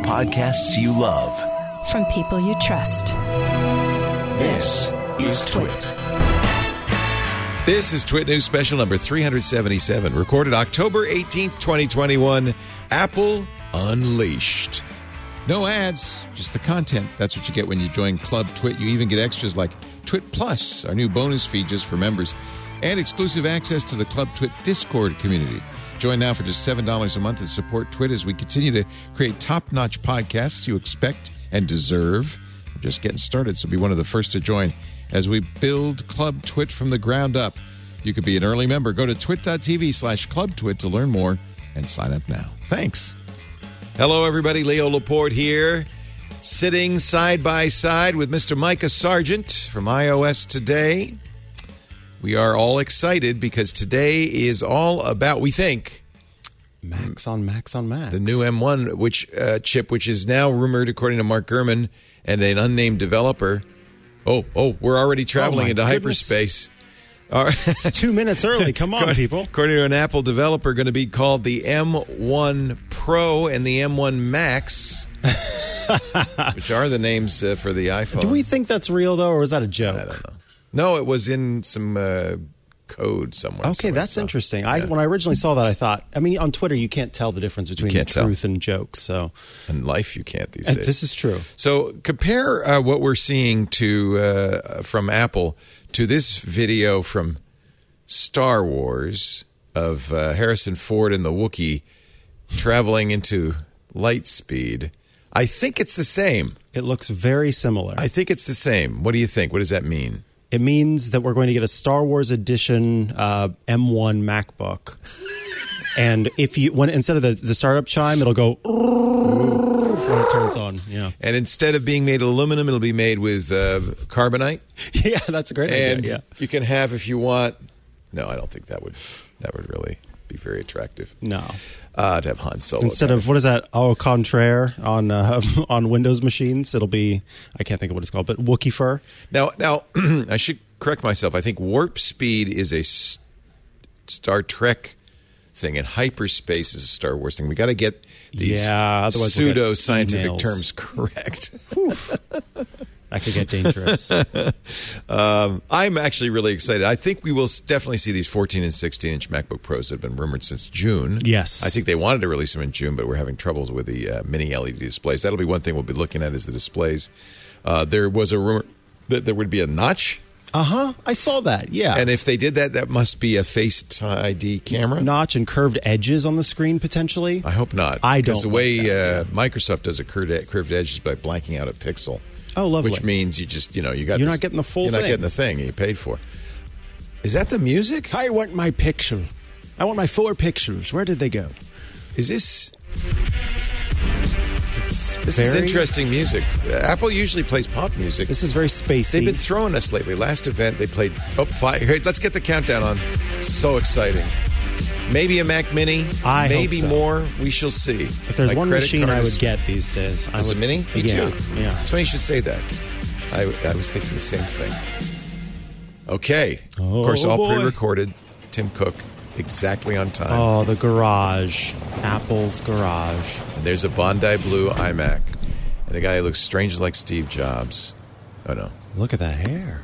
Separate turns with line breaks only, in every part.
podcasts you love.
From people you trust.
This is Twit.
This is Twit News Special number 377, recorded October 18th, 2021. Apple Unleashed. No ads, just the content. That's what you get when you join Club Twit. You even get extras like Twit Plus, our new bonus feed just for members, and exclusive access to the Club Twit Discord community. Join now for just $7 a month and support Twit as we continue to create top-notch podcasts you expect and deserve. We're just getting started, so be one of the first to join as we build Club Twit from the ground up. You could be an early member. Go to twit.tv/clubtwit to learn more and sign up now. Thanks. Hello, everybody. Leo Laporte here, sitting side by side with Mr. Micah Sargent from iOS Today. We are all excited because today is all about, we think,
Max on Max on Max.
the new M1 chip, which is now rumored, according to Mark Gurman and an unnamed developer. Oh, we're already traveling into hyperspace.
It's 2 minutes early. Come on, people.
According to an Apple developer, going to be called the M1 Pro and the M1 Max, which are the names for the iPhone.
Do we think that's real, though, or was that a joke?
I don't know. No, it was in some code somewhere.
Okay, that's interesting. Yeah. When I originally saw that, I thought, on Twitter, you can't tell the difference between the truth and jokes. So,
in life, you can't these days.
This is true.
So compare what we're seeing from Apple to this video from Star Wars of Harrison Ford and the Wookiee traveling into light speed. I think it's the same.
It looks very similar.
I think it's the same. What do you think? What does that mean?
It means that we're going to get a Star Wars edition M1 MacBook. And instead of the startup chime, it'll go when it turns on. Yeah.
And instead of being made of aluminum, it'll be made with carbonite.
Yeah, that's a great idea.
And you can have, if you want. No, I don't think that would really be very attractive.
No.
To have Han Solo.
Instead of, what is that, au contraire on Windows machines, it'll be, I can't think of what it's called, but Wookiee fur.
Now I should correct myself. I think warp speed is a Star Trek thing, and hyperspace is a Star Wars thing. We got to get these pseudo-scientific terms correct.
That could get dangerous.
I'm actually really excited. I think we will definitely see these 14 and 16-inch MacBook Pros that have been rumored since June.
Yes.
I think they wanted to release them in June, but we're having troubles with the mini LED displays. That'll be one thing we'll be looking at is the displays. There was a rumor that there would be a notch.
I saw that, yeah.
And if they did that, that must be a Face ID camera.
Notch and curved edges on the screen, potentially.
I hope not.
I don't.
Because the way Microsoft does a curved edges by blanking out a pixel.
Oh, lovely.
Which means you just, you're not
getting the full thing.
You're not getting the thing you paid for. Is that the music?
I want my pixel. I want my 4 pixels. Where did they go?
Is this... This is interesting music. Apple usually plays pop music.
This is very spacey.
They've been throwing us lately. Last event, they played... Hey, let's get the countdown on. So exciting. Maybe a Mac Mini. Maybe
hope so.
More. We shall see.
If there's one machine I would get these days,
a Mini? Me too.
Yeah.
It's funny you should say that. I was thinking the same thing. Okay. Of course, all pre-recorded. Tim Cook, exactly on time.
Oh, the garage. Apple's garage.
And there's a Bondi Blue iMac. And a guy who looks strangely like Steve Jobs. Oh, no.
Look at that hair.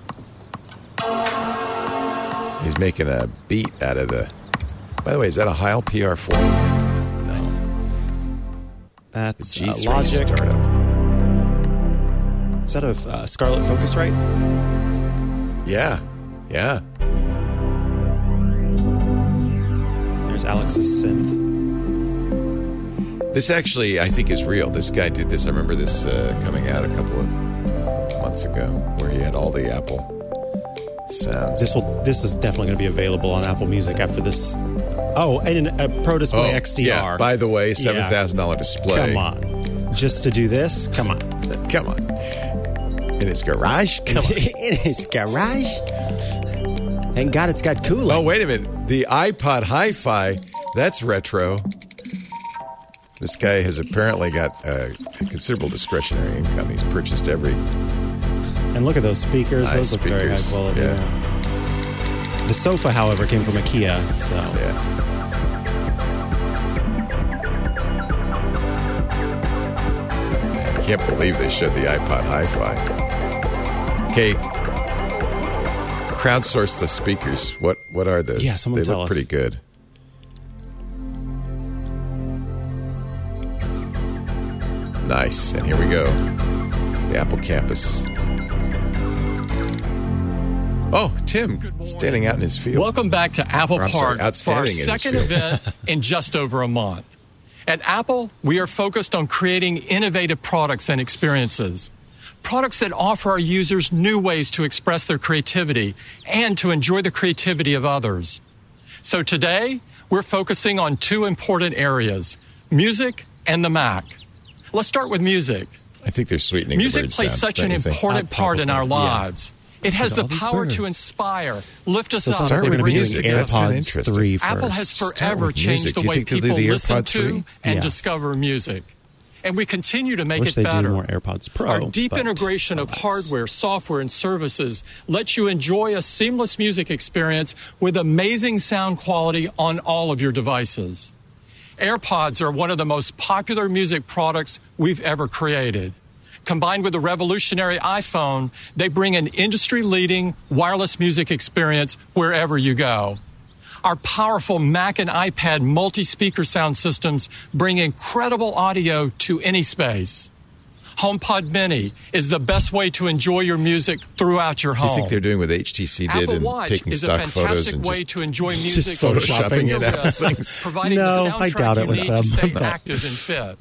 He's making a beat out of the... By the way, is that a Heil PR40? No.
That's
G3
Logic.
startup.
Is that a Scarlett Focusrite?
Yeah.
There's Alex's synth.
This actually, I think, is real. This guy did this. I remember this coming out a couple of months ago, where he had all the Apple sounds.
This is definitely going to be available on Apple Music after this. Oh, and a Pro Display XDR.
Yeah, by the way, $7,000 display.
Come on. Just to do this? Come on.
Come on. In his garage? Come on.
In his garage? Thank God it's got cooling.
Oh, wait a minute. The iPod Hi-Fi, that's retro. This guy has apparently got a considerable discretionary income. He's purchased every...
And look at those speakers. Those look very high quality. Yeah. The sofa, however, came from IKEA. So
Can't believe they showed the iPod Hi-Fi. Okay. Crowdsource the speakers. What are those?
Yeah, someone
they
tell
look
us.
pretty good. Nice. And here we go. The Apple campus. Oh, Tim, standing out in his field.
Welcome back to Apple
I'm sorry,
Park for our
outstanding in his
second
field.
event in just over a month. At Apple, we are focused on creating innovative products and experiences. Products that offer our users new ways to express their creativity and to enjoy the creativity of others. So today, we're focusing on two important areas, music and the Mac. Let's start with music.
I think they're sweetening the
Music
bird
plays
sound,
such
don't
an
you think?
important part in our lives. It has
Look at
the
all these
power to
birds.
inspire, lift us
So
up,
start
and
with
bring us
music.
together.
That's kinda
AirPods
interesting.
3 first.
Apple has
Start
forever
with
changed
music.
the
Do you
way
think they'll do
people
the
listen
AirPod
to
3?
and
Yeah.
discover music. And we continue to make
Wish
it
they
better.
do more AirPods Pro.
Our deep
but
integration of
nice.
hardware, software, and services lets you enjoy a seamless music experience with amazing sound quality on all of your devices. AirPods are one of the most popular music products we've ever created. Combined with the revolutionary iPhone, they bring an industry-leading wireless music experience wherever you go. Our powerful Mac and iPad multi-speaker sound systems bring incredible audio to any space. HomePod Mini is the best way to enjoy your music throughout your
Do
home.
you think they're doing what HTC did
Apple
and
Watch
taking
is a
stock photos
fantastic
and
way
just
to enjoy music
photoshopping
from
it out
your
of
wrist,
things?
providing
No,
the
I
soundtrack
doubt it
you
with
need
them.
to stay
But-
active and fit.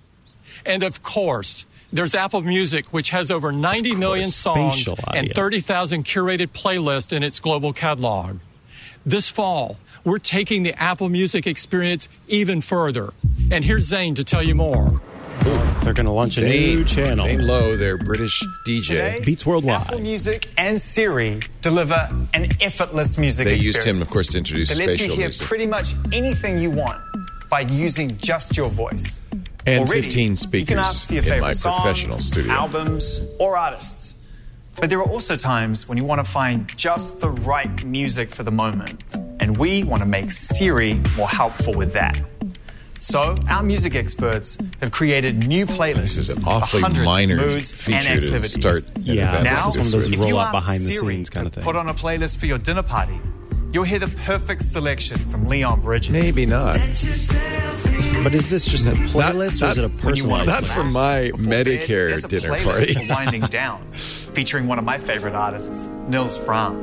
And of course, there's Apple Music, which has over 90 million songs
Spatial
and
audio.
30,000 curated playlists in its global catalog. This fall, we're taking the Apple Music experience even further. And here's Zane to tell you more.
They're going to launch a new channel.
Zane Lowe, their British DJ.
Beats Worldwide.
Apple Music and Siri deliver an effortless music
They
experience.
used him, of course, to introduce
that lets you
spatial
hear
music.
pretty much anything you want by using just your voice.
And
Already,
15
you
speakers
can ask for your
in
favorite
my
songs,
professional studio.
albums, or artists. But there are also times when you want to find just the right music for the moment. And we want to make Siri more helpful with that. So, our music experts have created new playlists
This is an
for
awfully
hundreds
minor
of moods
feature
and
to
activities.
start an
Yeah,
event.
Now,
this is one of those
if
roll
you
up
ask
behind the
Siri
scenes kind of
to
thing.
put on a playlist for your dinner party, you'll hear the perfect selection from Leon Bridges.
Maybe not.
But is this just a playlist or is it a
When you
personalized
want
Not
to
for
relax
my
before bed,
Medicare
there's a
dinner
playlist
party.
for Winding Down, featuring one of my favorite artists, Nils Frahm.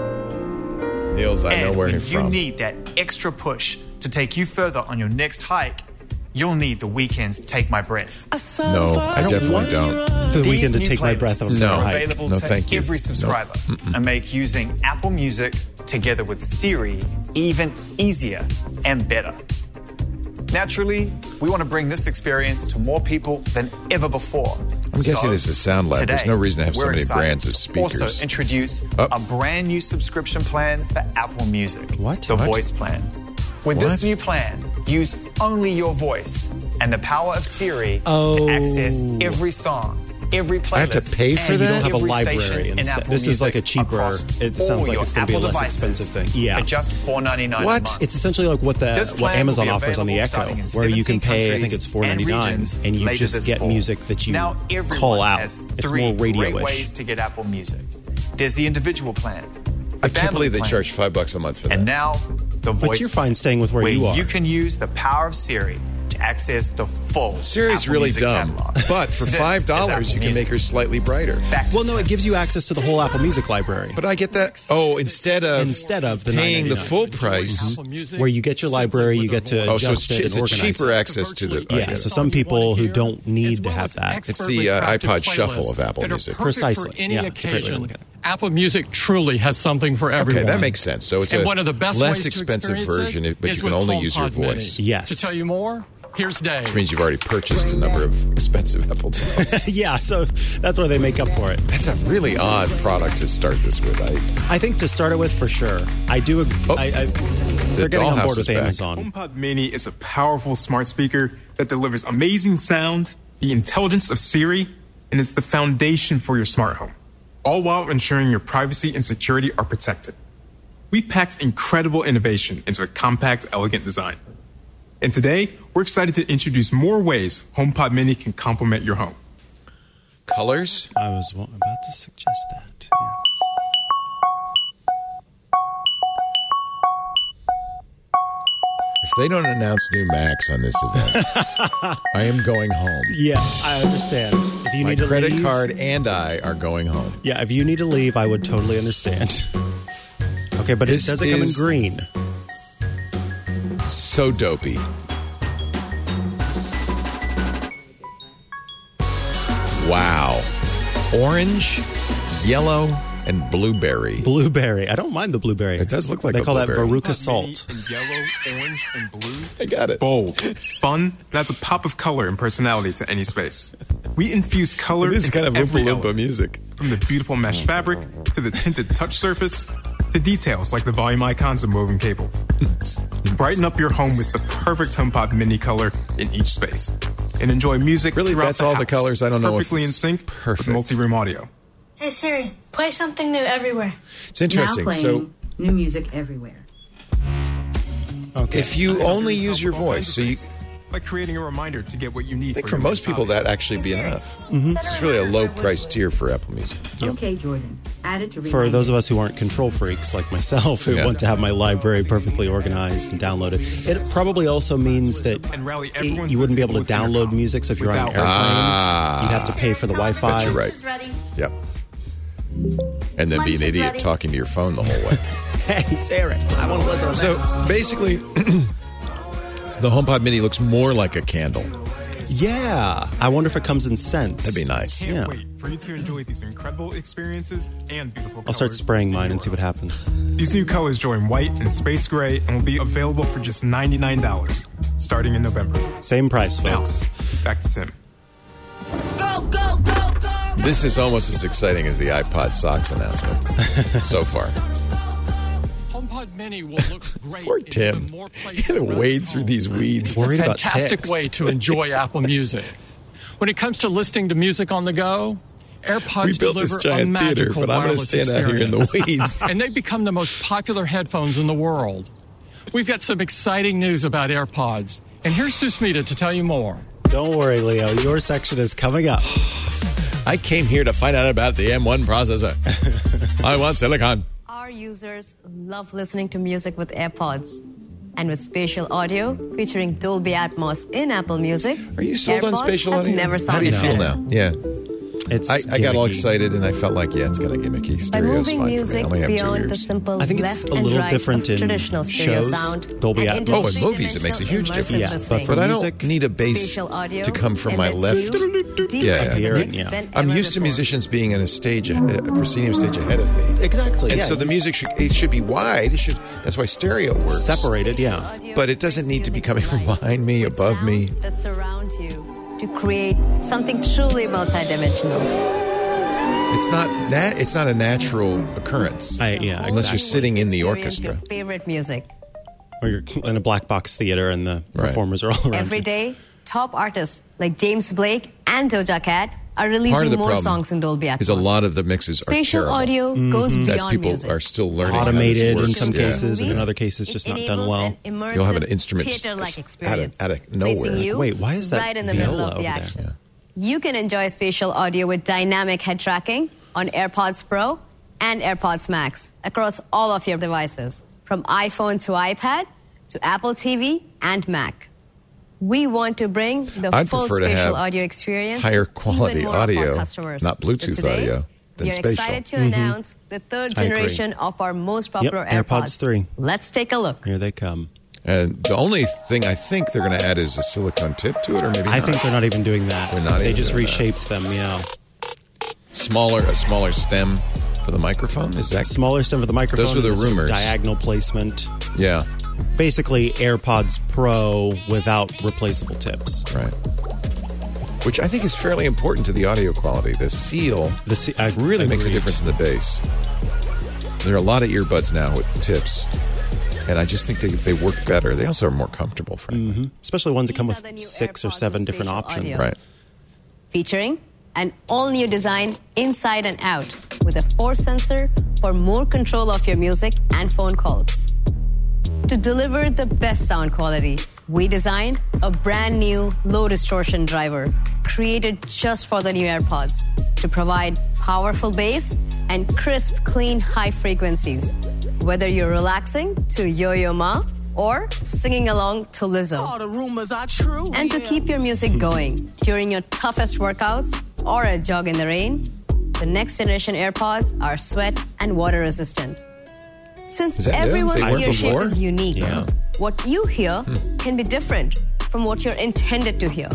Niels, I know
And
where
when
you're
you
from.
need that extra push to take you further on your next hike, you'll need The Weeknd's Take My Breath.
No, I definitely don't.
The
These
Weekend to
new
take my breath
playlists
on
No.
are
hike.
available
No,
to
thank you.
every
No.
subscriber and make using Apple Music together with Siri even easier and better. Naturally, we want to bring this experience to more people than ever before.
I'm guessing this is Sound Lab. There's
today,
no reason to have so
we're
many
excited
brands of
to
speakers.
Also introduce
Oh.
a brand new subscription plan for Apple Music.
What?
The
What?
Voice Plan. With
What?
this new plan, use only your voice and the power of Siri
Oh.
to access every song, every playlist.
I have to pay for
and
that?
You don't have a
every
library
station in
instead.
Apple
This is like a
Music
cheaper.
across
It
all
sounds like
your
it's going to be a
Apple
less
devices
expensive thing. Yeah.
For just $4.99
What?
a month.
It's essentially like what
This plan
Amazon
will be
offers on the
available
Echo,
starting in
where you can
17
pay, I think
countries
it's $4.99,
and regions
and you
later
just
this
get
fall.
music that you
now everyone
call out.
Has
It's
three
more
great
radio-ish.
ways to get Apple Music. There's the individual plan.
I can't
family
believe they
plan,
charge $5 a month for that.
And now the voice.
But you're fine staying with where you are.
You can use the power of Siri to access the full.
Siri's
Apple
really
Music
dumb,
catalog.
but for
This is
$5
Apple
you can
Music.
make her slightly brighter.
Back to
Well, no, it gives you access to the whole Apple Music library.
But I get that. Oh, instead of
the
paying the
$9.99.
full price.
Apple Music
Where you get your library, you get to
Oh, so
adjust
it's
it and organize
cheaper
it.
access to the. I
Yeah,
get
so
it.
some people who don't need to have that.
It's the, iPod Shuffle of Apple Music.
Precisely.
For any
Yeah, it's a great way to
occasion,
look at it.
Apple Music truly has something for everyone.
Okay, that makes sense. So it's
and
a
one of the best
less
ways to
expensive
experience
version,
it
but
is
you can
with
only use your
HomePod Mini.
voice.
Yes.
To tell you more, here's Dave.
Which means you've already purchased a number of expensive Apple devices.
Yeah, so that's where they make up for it.
That's a really odd product to start this with.
I think to start it with, for sure. I do.
Oh,
they're getting on
dollhouse
board
is
with
back.
Amazon.
HomePod Mini is a powerful smart speaker that delivers amazing sound, the intelligence of Siri, and is the foundation for your smart home, all while ensuring your privacy and security are protected. We've packed incredible innovation into a compact, elegant design. And today, we're excited to introduce more ways HomePod Mini can complement your home.
Colors?
I was about to suggest that. Yeah.
If they don't announce new Macs on this event, I am going home.
Yeah, I understand. If you
My
need to
credit
leave,
card and I are going home.
Yeah, if you need to leave, I would totally understand. Okay, but
This
it doesn't come in
is-
green.
So dopey. Wow. Orange, yellow, and blueberry.
Blueberry. I don't mind the blueberry.
It does look like
they
a
call
blueberry.
that Veruca salt.
In yellow, orange, and blue.
I got it.
Bold, fun, and adds a pop of color and personality to any space. We infuse color
It is
into
kind of
every
Oompa Loompa
element,
music.
from the beautiful mesh fabric to the tinted touch surface to details like the volume icons and woven cable. Brighten up your home with the perfect HomePod mini color in each space, and enjoy music.
Really,
throughout
that's
the
all the
house,
colors? I don't know if
Perfectly in
it's
sync
perfect.
with multi-room audio.
Hey Siri, play something new everywhere.
It's interesting.
Now playing
So
new music everywhere.
Okay.
if you only use your voice, so you
like creating a reminder to get what you need.
I think
for
for
your
most people
hobby.
that actually be enough. It's really a low price tier for Apple Music.
Okay, Jordan. Add it to
For
remind
those of
me.
us who aren't control freaks like myself, who
Yeah.
want to have my library perfectly organized and downloaded, it probably also means that
And rally everyone
you
to
wouldn't be
the
able to
table with
download
intercom.
music. So if you're on an
Without-
airplane, you'd have to pay for the Wi-Fi.
Bet you're right.
Ready?
Yep. And then be an
Mike is
idiot
ready.
talking to your phone the whole way.
Hey, Sarah, I want to listen to
So
this.
basically, the HomePod Mini looks more like a candle.
Yeah, I wonder if it comes in scents.
That'd be nice.
Can't
Yeah.
wait for you to enjoy these incredible experiences and beautiful
I'll start
colors
spraying
in
mine
your
and see what
world.
happens.
These new colors join white and space gray and will be available for just $99 starting in November.
Same price,
Now,
folks.
back to Tim.
This is almost as exciting as the iPod Socks announcement so far.
HomePod Mini will look great.
Poor
in
Tim.
even more
He
places
had to
around
wade
the
through
home.
these weeds.
It's a
Worried about
fantastic
ticks.
way to enjoy Apple Music. When it comes to listening to music on the go, AirPods
We built this
deliver a
giant theater,
magical
but I'm going to
wireless
stand out here in the
experience.
weeds.
And they've become the most popular headphones in the world. We've got some exciting news about AirPods. And here's Susmita to tell you more.
Don't worry, Leo. Your section is coming up.
I came here to find out about the M1 processor. I want silicon.
Our users love listening to music with AirPods. And with spatial audio featuring Dolby Atmos in Apple Music,
Are you sold on
AirPods
spatial
have
audio?
never
How do you
sounded
feel
better.
now? Yeah.
It's
I got all
gimmicky.
excited and I felt like, yeah, it's kind of gimmicky.
By
Stereo's
moving
fine
music
for me. I only have 2
beyond the
ears.
simple
I think it's
left
a
and
little
right
different
of
in
traditional stereo
shows,
sound,
Dolby
and
Atmos.
Oh, in movies it makes a huge
immersive
difference.
Yeah,
listening.
but for
But I
music,
don't need a bass
Spatial audio
to come from my
embeds
left.
you deeper
Yeah,
into the
yeah.
mix
Yeah.
than
I'm
ever
used to
before.
musicians being in a stage, a proscenium stage ahead of me.
Exactly.
And
yeah.
so the music should be wide. That's why stereo works.
separated, yeah.
But it doesn't need to be coming from behind me,
With
above me.
sounds that surround you to create something truly multidimensional.
It's not a natural occurrence.
Yeah,
Unless you're
exactly.
sitting in the
Experience
orchestra.
Your favorite music.
Or you're in a black box theater and the
Right.
performers are all around.
Every
you.
day, top artists like James Blake and Doja Cat are
Part of
releasing
the
more
problem
songs in Dolby Atmos.
is a lot of the mixes are
Spatial
terrible.
audio goes
As
beyond
people
music.
are still learning how
Automated
this
in
works.
some
Yeah.
cases, and in
Movies,
other cases just
it
not done
enables
well.
an immersive
You'll have an instrument
theater-like
out of
experience,
nowhere.
placing you
Wait, why is that
right in the middle
viola
of the
over there?
action.
Yeah.
You can enjoy spatial audio with dynamic head tracking on AirPods Pro and AirPods Max across all of your devices, from iPhone to iPad to Apple TV and Mac. We want to bring the
I'd
full
prefer to
spatial
have
audio experience
higher
to
quality
even more of our
audio,
customers.
not Bluetooth
So today,
audio, than
we're
spatial.
excited to announce the third
I agree.
generation of our most popular
Yep, AirPods 3.
Let's take a look.
Here they come.
And the only thing I think they're going to add is a silicone tip to it, or maybe
I
not.
think they're not even doing that.
They're not
They
even
just
doing that.
reshaped them, yeah.
a smaller stem for the microphone. Is that
Smaller stem for the microphone.
Those were the
and this
rumors.
Diagonal placement.
Yeah,
Basically, AirPods Pro without replaceable tips.
right. Which I think is fairly important to the audio quality. The seal
I really
that makes a
agreed.
difference in the bass. There are a lot of earbuds now with tips, and I just think they work better. They also are more comfortable, frankly.
Especially ones that come
These are
with
the new
6 or
AirPods
7
with
different
spatial
options.
audio.
Right.
Featuring an all-new design inside and out with a force sensor for more control of your music and phone calls. To deliver the best sound quality, We designed a brand new low distortion driver created just for the new AirPods to provide powerful bass and crisp, clean, high frequencies, whether you're relaxing to Yo-Yo Ma or singing along to Lizzo.
All the rumors are true.
And to keep your music going during your toughest workouts or a jog in the rain, the next generation AirPods are sweat and water resistant. Since everyone's ear shape is unique, what you hear can be different from what you're intended to hear.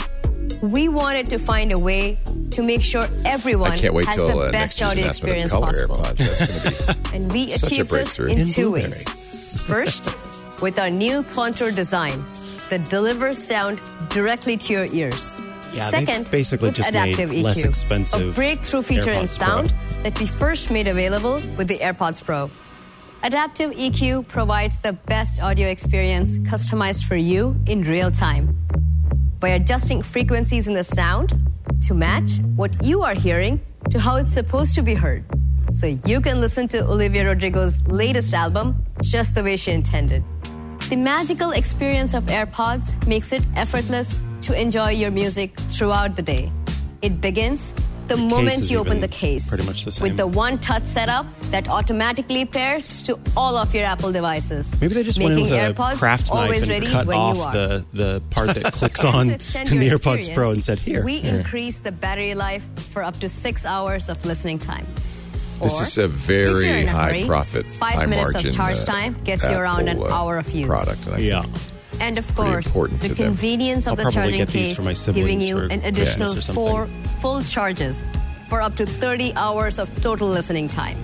We wanted to find a way to make sure everyone has the best audio experience possible.
That's going to be
and we achieved this in two ways. First, with our new contour design that delivers sound directly to your ears.
Yeah,
Second,
basically
with
just
Adaptive
made less
EQ,
expensive
a breakthrough feature in
AirPods Pro.
sound that we first made available with the AirPods Pro. Adaptive EQ provides the best audio experience customized for you in real time. By adjusting frequencies in the sound to match what you are hearing to how it's supposed to be heard. So you can listen to Olivia Rodrigo's latest album just the way she intended. The magical experience of AirPods makes it effortless to enjoy your music throughout the day. It begins the moment you open the case
pretty much the same.
with the one-touch setup that automatically pairs to all of your Apple devices.
Maybe they just went in with a
AirPods
craft knife
always
and
ready
cut
when
off
you are.
the part that clicks
And
on
to extend
in the
your
AirPods Pro and said, here.
we increase the battery life for up to 6 hours of listening time.
This
Or,
is a
if you're
very
in a
high
hurry,
profit,
5
high
minutes
margin
of charge time gets you around an
Apple,
hour of use.
product. And I think
And of
pretty
course,
important
the
to them.
convenience of
I'll
the
probably
charging
get these
case
for my
giving
siblings
you
for
an additional
Christmas or something.
4 full charges for up to 30 hours of total listening time.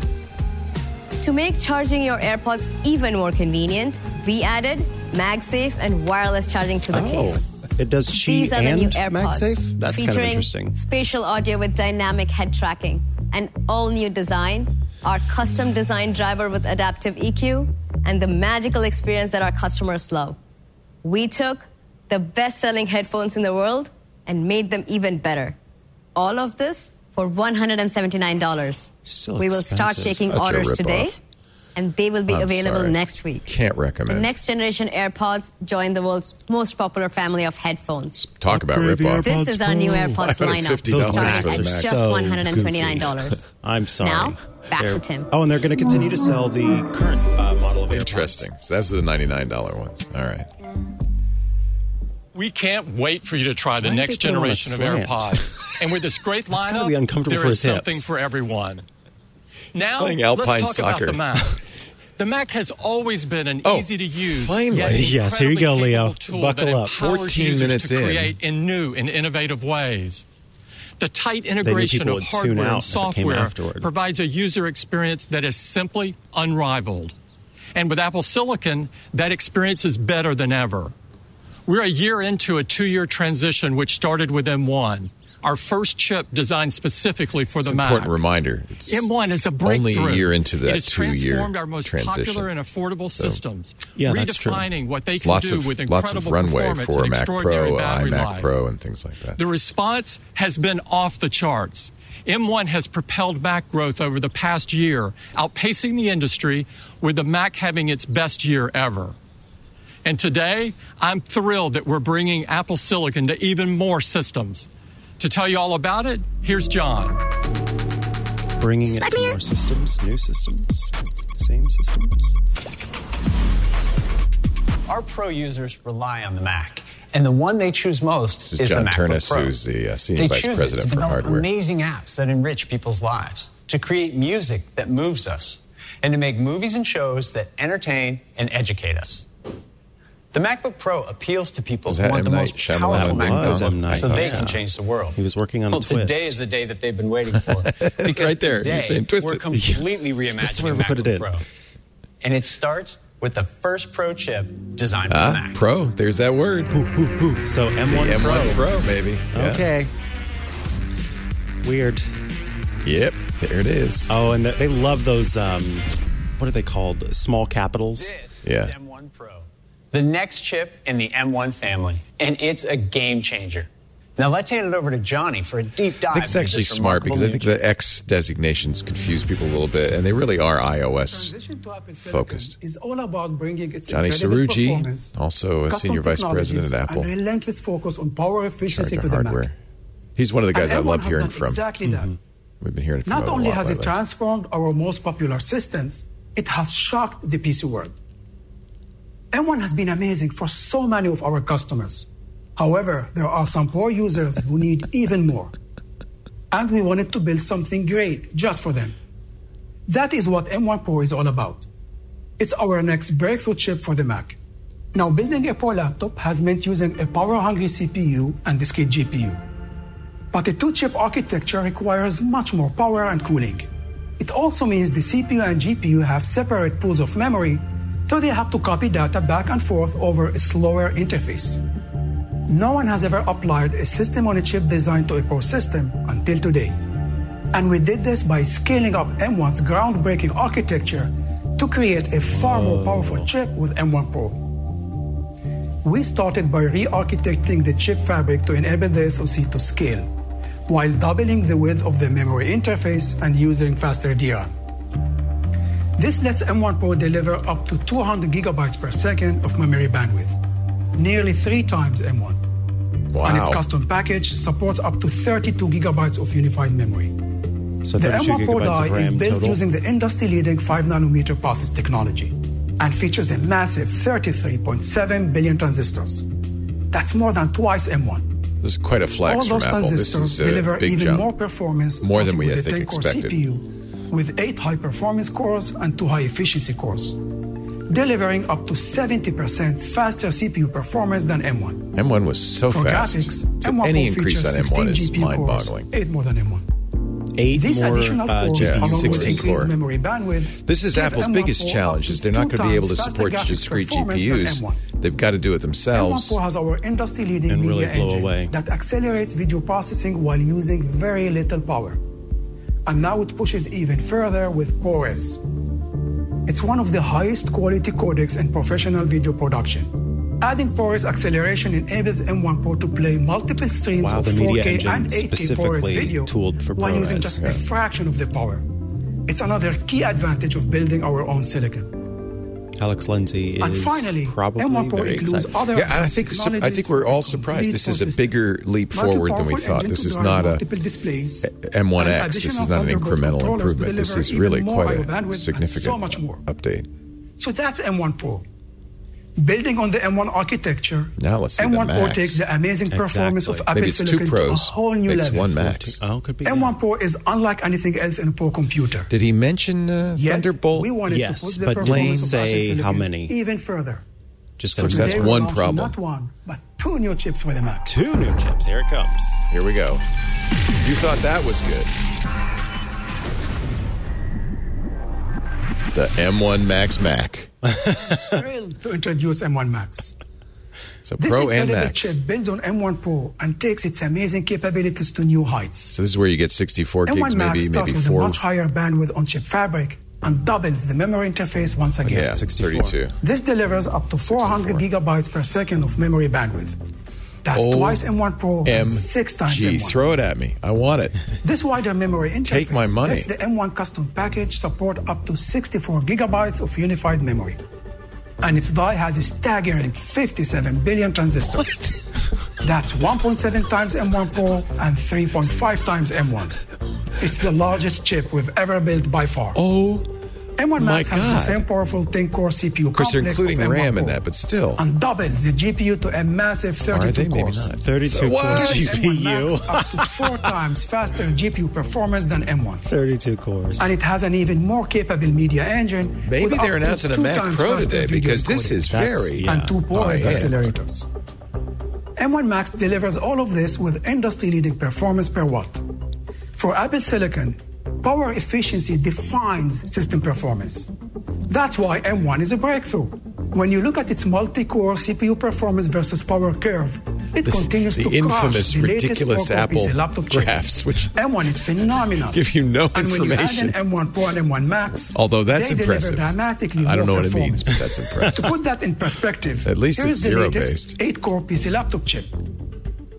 To make charging your AirPods even more convenient, we added MagSafe and wireless charging to the case.
It does Qi
These are the
and
new AirPods,
MagSafe? That's kind of
featuring
interesting.
spatial audio with dynamic head tracking, an all-new design, our custom-designed driver with adaptive EQ, and the magical experience that our customers love. We took the best-selling headphones in the world and made them even better. All of this for $179.
Still
we will start
expensive.
taking
Such a
orders today,
rip-off.
and they will be
I'm
available
sorry.
next week.
Can't
The
recommend.
next generation AirPods join the world's most popular family of headphones.
Talk about rip-off.
This is our new AirPods lineup,
$50
starting
for
at
the Mac.
just
So
$129.
I'm sorry.
Now, back to Tim.
Oh, and they're going to continue to sell the current model of AirPods.
Interesting. So that's the $99 ones. All right.
We can't wait for you to try the
Why did
next
they put it on a
generation of
slant?
AirPods. And with this great
That's gotta
lineup,
be uncomfortable
there
for
is
his
something
hips.
for everyone. Now,
playing
let's
Alpine
talk
soccer.
about the Mac. The Mac has always been an easy-to-use,
finally.
yet
Yes, here you go,
incredibly
Leo.
capable tool
Buckle
that
up.
empowers
14
users
minutes
to
in.
create in new and innovative ways. The tight
people
integration of
would tune
hardware
out
and
if it came
software
afterward.
provides a user experience that is simply unrivaled. And with Apple Silicon, that experience is better than ever. We're a year into a 2-year transition, which started with M1, our first chip designed specifically for
It's
the
an
Mac.
important reminder. It's
M1 is a breakthrough.
only a year into that
It has
2-year
transformed our most
transition.
popular and affordable systems,
Yeah, that's true.
redefining what they
There's
can
lots
do
of
with
lots
incredible
of runway
performance
for a
and
Mac
extraordinary
Pro,
battery
iMac
life.
Pro, and things like that.
The response has been off the charts. M1 has propelled Mac growth over the past year, outpacing the industry, with the Mac having its best year ever. And today, I'm thrilled that we're bringing Apple Silicon to even more systems. To tell you all about it, here's John.
Bringing it to more systems, new systems, same systems.
Our Pro users rely on the Mac, and the one they choose most
This is
is
John
the MacBook
Turnus,
Pro.
who's the Senior
They
Vice
choose
President
it to
for
develop
hardware.
amazing apps that enrich people's lives, to create music that moves us, and to make movies and shows that entertain and educate us. The MacBook Pro appeals to people
Was
who
that
want the
M. Night
most
Shyamalan
powerful
Ding
was
Dong?
M. Night.
so they
Yeah.
can change the world.
He was working on
well,
a twist.
today is the day that they've been waiting for. Because
Right there.
today,
You're saying twist
we're
it.
completely
That's
reimagining
where we put it
MacBook
in.
Pro. And it starts with the first Pro chip designed for the Mac.
Pro. There's that word.
So M1
The
Pro.
M1 Pro, maybe. Yeah.
Okay. Weird.
Yep. There it is.
Oh, and they love those, what are they called? Small capitals?
This
Yeah.
is M1 Pro, the next chip in the M1 family, and it's a game changer. Now let's hand it over to Johnny for a deep dive.
I think it's actually smart because I think the X designations confuse people a little bit, and they really are iOS focused.
Is all about bringing its
Johnny
incredible
Sarugi,
performance,
also a
custom
senior vice president at Apple,
and relentless focus on power efficiency
charge
to
of
the
hardware.
Mac.
He's one of the guys I
And
love
M1 has
hearing
done
from.
Exactly that.
We've been hearing from
Not
him a
only
lot
has it
lately.
transformed our most popular systems, it has shocked the PC world. M1 has been amazing for so many of our customers. However, there are some poor users who need even more. And we wanted to build something great just for them. That is what M1 Pro is all about. It's our next breakthrough chip for the Mac. Now, building a Pro laptop has meant using a power-hungry CPU and discrete GPU. But a two-chip architecture requires much more power and cooling. It also means the CPU and GPU have separate pools of memory, so they have to copy data back and forth over a slower interface. No one has ever applied a system on a chip designed to a Pro system until today. And we did this by scaling up M1's groundbreaking architecture to create a far more powerful chip with M1 Pro. We started by re-architecting the chip fabric to enable the SoC to scale, while doubling the width of the memory interface and using faster DRAM. This lets M1 Pro deliver up to 200 gigabytes per second of memory bandwidth, nearly 3 times M1.
Wow.
And its custom package supports up to 32 gigabytes of unified memory.
So
The
32
M1 Pro
gigabytes
die
of RAM
is built
total?
using the industry-leading 5-nanometer process technology and features a massive 33.7 billion transistors. That's more than twice M1.
This is quite a flex
All
from
those
Apple. This
transistors
is a
deliver
big
even
jump.
more performance,
More than
starting
we,
with
I
a
think,
10-core
expected.
CPU with 8 high-performance cores and 2 high-efficiency cores, delivering up to 70% faster CPU performance than M1.
M1 was so
For
fast.
graphics,
So
M1
any
Pro
increase on
features
M1 is
16 GPU
mind-boggling.
cores, 8 more than M1.
8
These
more
additional cores,
GPUs,
along with
16
increased
core.
memory bandwidth,
This is
give
Apple's
M1
biggest
Pro up
challenge,
to
is they're not
2
going to be able to
times
support
faster
discrete
graphics performance
GPUs.
than M1.
They've got to do it
M1
themselves.
Pro has our industry-leading
And really
media
blow
engine
away.
that accelerates video processing while using very little power. And now it pushes even further with ProRes. It's one of the highest quality codecs in professional video production. Adding ProRes acceleration enables M1 Pro to play multiple streams
Wow,
of
the media
4K
engine
and 8K ProRes
specifically
video
tooled for
while using
ProRes,
just
yeah.
a fraction of the power. It's another key advantage of building our own silicon.
Alex Lindsay
And
is
finally,
probably
M1 Pro
very
includes
excited.
other
Yeah, and I think we're all surprised. This is a bigger leap forward than we thought. This is not a M1X. This is not an incremental improvement. This is really quite a significant update.
So that's M1 Pro. Building on the M1 architecture,
Now let's see the
M1 Pro
Max.
takes the amazing performance of Apple
Maybe it's 2
Silicon to a
Pros,
whole new
makes
level.
1 Max.
Could be.
M1 Pro is unlike anything else in a Pro computer.
Did he mention
Yet,
Thunderbolt?
we wanted
Yes,
to push the
but
performance
didn't
of Apple
say
Silicon
how many.
even further.
Just
So
Because
today
that's
we're
one
launching
problem.
Not 1, but 2 new chips for the Mac.
2 new chips. Here it comes.
Here we go. You thought that was good. The M1 Max Mac.
Thrilled to introduce M1 Max.
So
This
Pro and
incredible
Max.
chip builds on M1 Pro and takes its amazing capabilities to new heights.
So this is where you get 64 gigs,
M1 Max starts
maybe
with
4.
a much higher bandwidth on-chip fabric and doubles the memory interface once again.
Yeah, 32.
This delivers up to 400 gigabytes per second of memory bandwidth. That's twice M1 Pro and 6 times
Gee,
M1.
throw it at me. I want it.
This wider memory interface
Take my money.
lets the M1 custom package support up to 64 gigabytes of unified memory. And its die has a staggering 57 billion transistors. That's 1.7 times M1 Pro and 3.5 times M1. It's the largest chip we've ever built by far. M1 Max
my
has the
God.
same powerful 10-core CPU
Of course, they're
complex
including
of M1
RAM in
Pro
that, but still.
and doubles the GPU to a massive 32
Are they? Maybe
cores.
not.
32 core
What?
M1 Max
GPU.
up to 4 times faster GPU performance than M1.
32 cores.
And it has an even more capable media engine.
Maybe
with
they're
up to
announcing a
2
Mac
times
Pro
faster
today
video
because this
encoding
is very
and 2 ProRes
high-end.
accelerators. M1 Max delivers all of this with industry-leading performance per watt. For Apple Silicon, power efficiency defines system performance. That's why M1 is a breakthrough. When you look at its multi-core CPU performance versus power curve, it continues
the
to crush
infamous,
the latest
ridiculous
4-core
Apple
PC laptop chip.
graphs, which
M1 is phenomenal.
give you no
And when you
information.
add an M1 Pro and M1 Max,
Although that's
they
impressive.
deliver dramatically
I don't know
more
what it means,
performance.
but that's impressive.
To put that in perspective,
At least
here
it's
is the
zero-based.
latest 8-core PC laptop chip.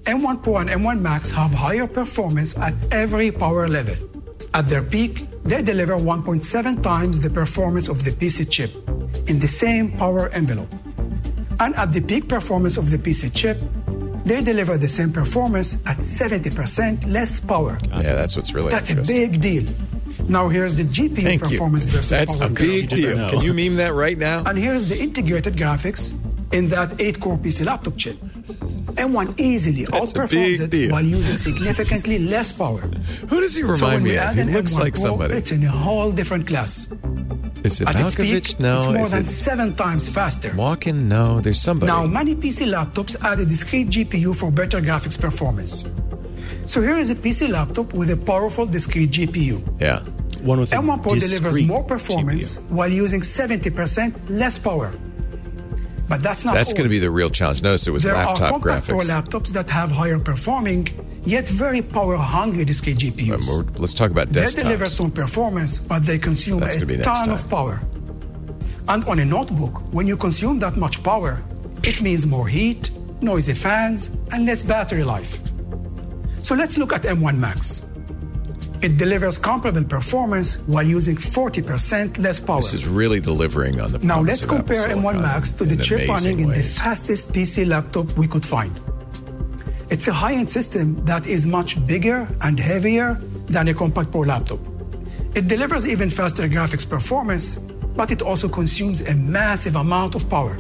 M1 Pro and M1 Max have higher performance at every power level. At their peak, they deliver 1.7 times the performance of the PC chip in the same power envelope. And at the peak performance of the PC chip, they deliver the same performance at 70% less power.
Yeah, that's what's really
That's a
interesting.
big deal. Now here's the GPU
Thank
performance
you.
versus
That's
power
a big
curve.
deal. Can you meme that right now?
And here's the integrated graphics in that 8-core PC laptop chip. M1 easily outperforms it while using significantly less power.
Who does he remind
so when
me
we
of?
add
He
an
looks
M1
like
Pro,
somebody.
It's in a whole different class.
Is it
At its peak,
Malkovich? No.
it's more
Is
than
it
7 times faster.
Walken? No. There's somebody.
Now, many PC laptops add a discrete GPU for better graphics performance. So here is a PC laptop with a powerful discrete GPU.
Yeah.
One with
M1 Pro delivers
discrete
more performance while using 70% less power. But that's not
That's
all.
going to be the real challenge. Notice it was
There
laptop
are compact Pro
graphics.
laptops that have higher performing, yet very power-hungry discrete GPUs.
Let's talk about
They deliver
desktops.
some performance, but they consume
That's gonna be
a
next
ton
time.
of power. And on a notebook, when you consume that much power, it means more heat, noisy fans, and less battery life. So let's look at M1 Max. It delivers comparable performance while using 40% less power.
This is really delivering on the
Now
promise
let's
of Apple
compare M1
Silicon
Max to the
in
chip running
amazing
in the
ways.
fastest PC laptop we could find. It's a high-end system that is much bigger and heavier than a compact Pro laptop. It delivers even faster graphics performance, but it also consumes a massive amount of power.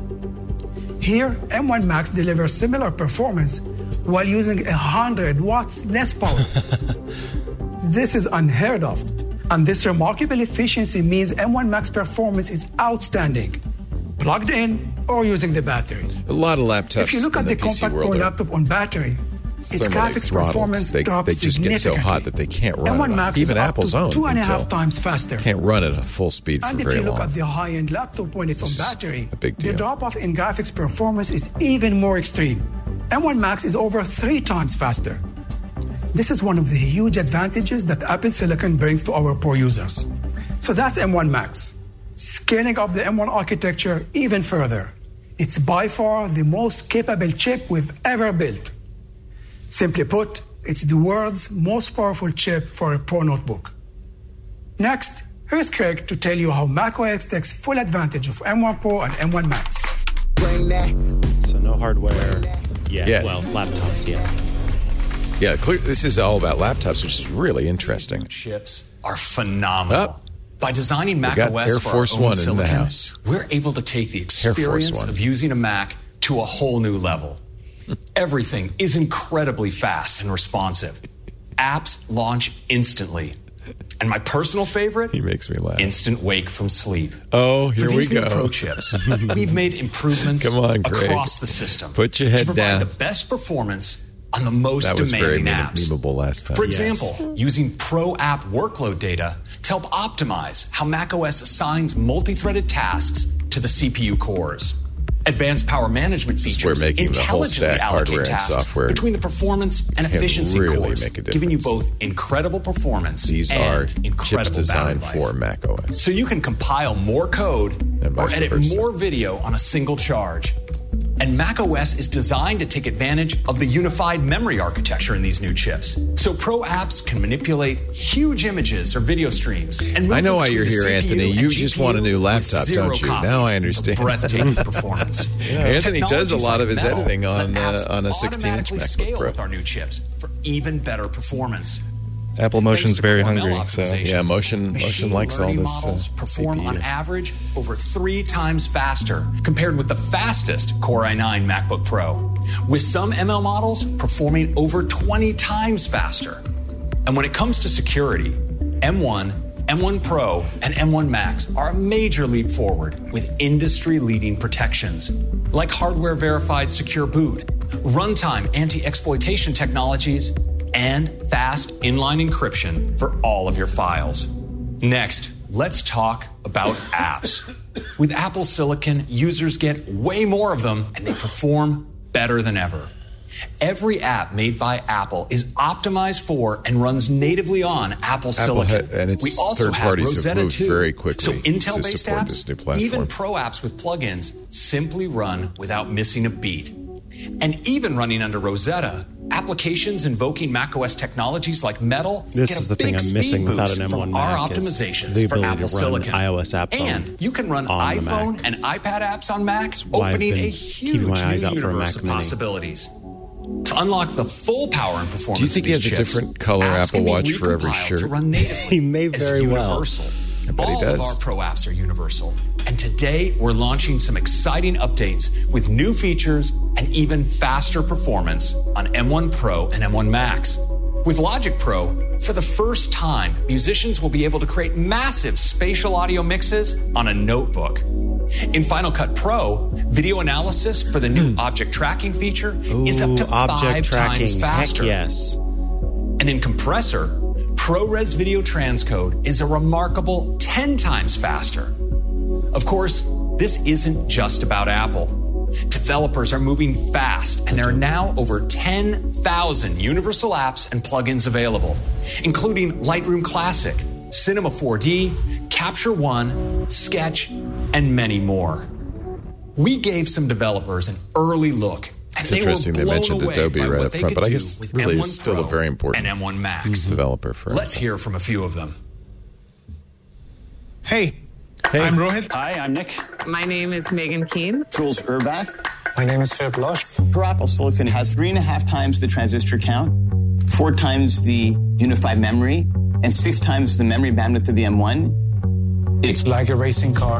Here, M1 Max delivers similar performance while using 100 watts less power. This is unheard of, and this remarkable efficiency means M1 Max performance is outstanding, plugged in or using the battery.
A lot of laptops
If you look
in
at the
PC
compact Pro
world are
laptop on battery, its
thermally
graphics
throttled.
performance
They
drops
just get so
significantly.
hot that they can't run
M1
it.
Max
Even
is up
Apple's
to
own
2.5
Intel
times faster.
can't run at a full speed for
And if
very
you look
long.
at the high-end laptop when it's on battery,
a big
the
deal.
drop-off in graphics performance is even more extreme. M1 Max is over 3 times faster. This is one of the huge advantages that Apple Silicon brings to our Pro users. So that's M1 Max. Scaling up the M1 architecture even further. It's by far the most capable chip we've ever built. Simply put, it's the world's most powerful chip for a Pro notebook. Next, here's Craig to tell you how macOS takes full advantage of M1 Pro and M1 Max.
So no hardware yet.
Yeah.
Well, laptops yet.
Yeah, this is all about laptops, which is really interesting.
Chips are phenomenal. By designing
We
Mac
got
OS
Air
for
Force
our own
One in the
silicon,
house.
we're able to take the
Air Force
experience
One.
of using a Mac to a whole new level. Everything is incredibly fast and responsive. Apps launch instantly. And my personal favorite?
He makes me laugh.
Instant wake from sleep.
Oh, here
For
we
these new
go.
Pro chips, we've made improvements
Come on, Craig.
across the system.
Put your head
to provide
down.
the best performance on the most
That was very
demanding apps.
memeable last time.
For example, using Pro App workload data to help optimize how macOS assigns multi-threaded tasks to the CPU cores. Advanced power management
This is where
features
making the whole
intelligently
stack hardware
allocate
and
tasks
software
between the performance and
can
efficiency
really
cores,
make a
giving you
difference.
both incredible performance
These
and
are
incredible
chips designed
battery life.
for macOS.
So you can compile more code
And
or
vice
edit
versa.
more video on a single charge. And macOS is designed to take advantage of the unified memory architecture in these new chips. So Pro apps can manipulate huge images or video streams. And move
I know
them
why
between
you're
the
here,
CPU
Anthony.
and
You just want a new
GPU with
laptop,
zero
don't you?
copies
Now I
for
understand.
breathtaking performance.
Anthony does a
Technologies
lot
like
of his
Metal
editing
let
on
apps
a 16-inch
automatically
MacBook
scale
Pro.
with our new chips for even better performance.
Apple Motion's very
ML
hungry, so
optimizations,
Yeah, Motion
machine
likes all
learning
this
models perform
CPU.
on average over 3 times faster compared with the fastest Core i9 MacBook Pro, with some ML models performing over 20 times faster. And when it comes to security, M1, M1 Pro, and M1 Max are a major leap forward with industry-leading protections, like hardware-verified secure boot, runtime anti-exploitation technologies, and fast inline encryption for all of your files. Next, let's talk about apps. With Apple Silicon, users get way more of them, and they perform better than ever. Every app made by Apple is optimized for and runs natively on Apple Silicon.
and its
we also
third
have
parties have
Rosetta
moved
2.
very quickly
So
to
Intel-based
support
apps,
this new platform.
even Pro apps with plugins, simply run without missing a beat. And even running under Rosetta, applications invoking macOS technologies like Metal
This
get
is
a
the thing
big
I'm
speed
missing without
boost
an
from
M1
our
Mac is
optimizations
the
for
ability
Apple
to run
Silicon.
iOS apps
And you can run
on the
iPhone
Mac.
and iPad apps on Mac,
why I've
opening
been
a
keeping
huge
my eyes
new
out for a
universe
Mac
of
Mini.
possibilities. To unlock the full power and performance
Do you think
of
he has
these
a
chips,
different color
apps
Apple
can be
Watch for every
recompiled
shirt?
to run natively
He may
as
very well.
universal.
I bet he
All
does.
of our Pro apps are universal. And today, we're launching some exciting updates with new features and even faster performance on M1 Pro and M1 Max. With Logic Pro, for the first time, musicians will be able to create massive spatial audio mixes on a notebook. In Final Cut Pro, video analysis for the new object tracking feature is up to 5
object tracking.
times faster.
Heck yes.
And in Compressor, ProRes Video Transcode is a remarkable 10 times faster. Of course, this isn't just about Apple. Developers are moving fast, and there are now over 10,000 universal apps and plugins available, including Lightroom Classic, Cinema 4D, Capture One, Sketch, and many more. We gave some developers an early look, and
It's
they
interesting
were
they
blown
mentioned
away
Adobe
by
right
what
up
they
front,
could
but I
do
guess
with
really
M1
is still a
Pro
very important
and M1 Max.
developer for
Let's
Apple.
hear from a few of them.
Hey, I'm Rohit.
Hi, I'm Nick.
My name is Megan Keane.
Jules Urbath.
My name is Philip Losch.
Pro Apple Silicon has 3.5 times the transistor count, 4 times the unified memory, and 6 times the memory bandwidth of the M1.
It's like a racing car.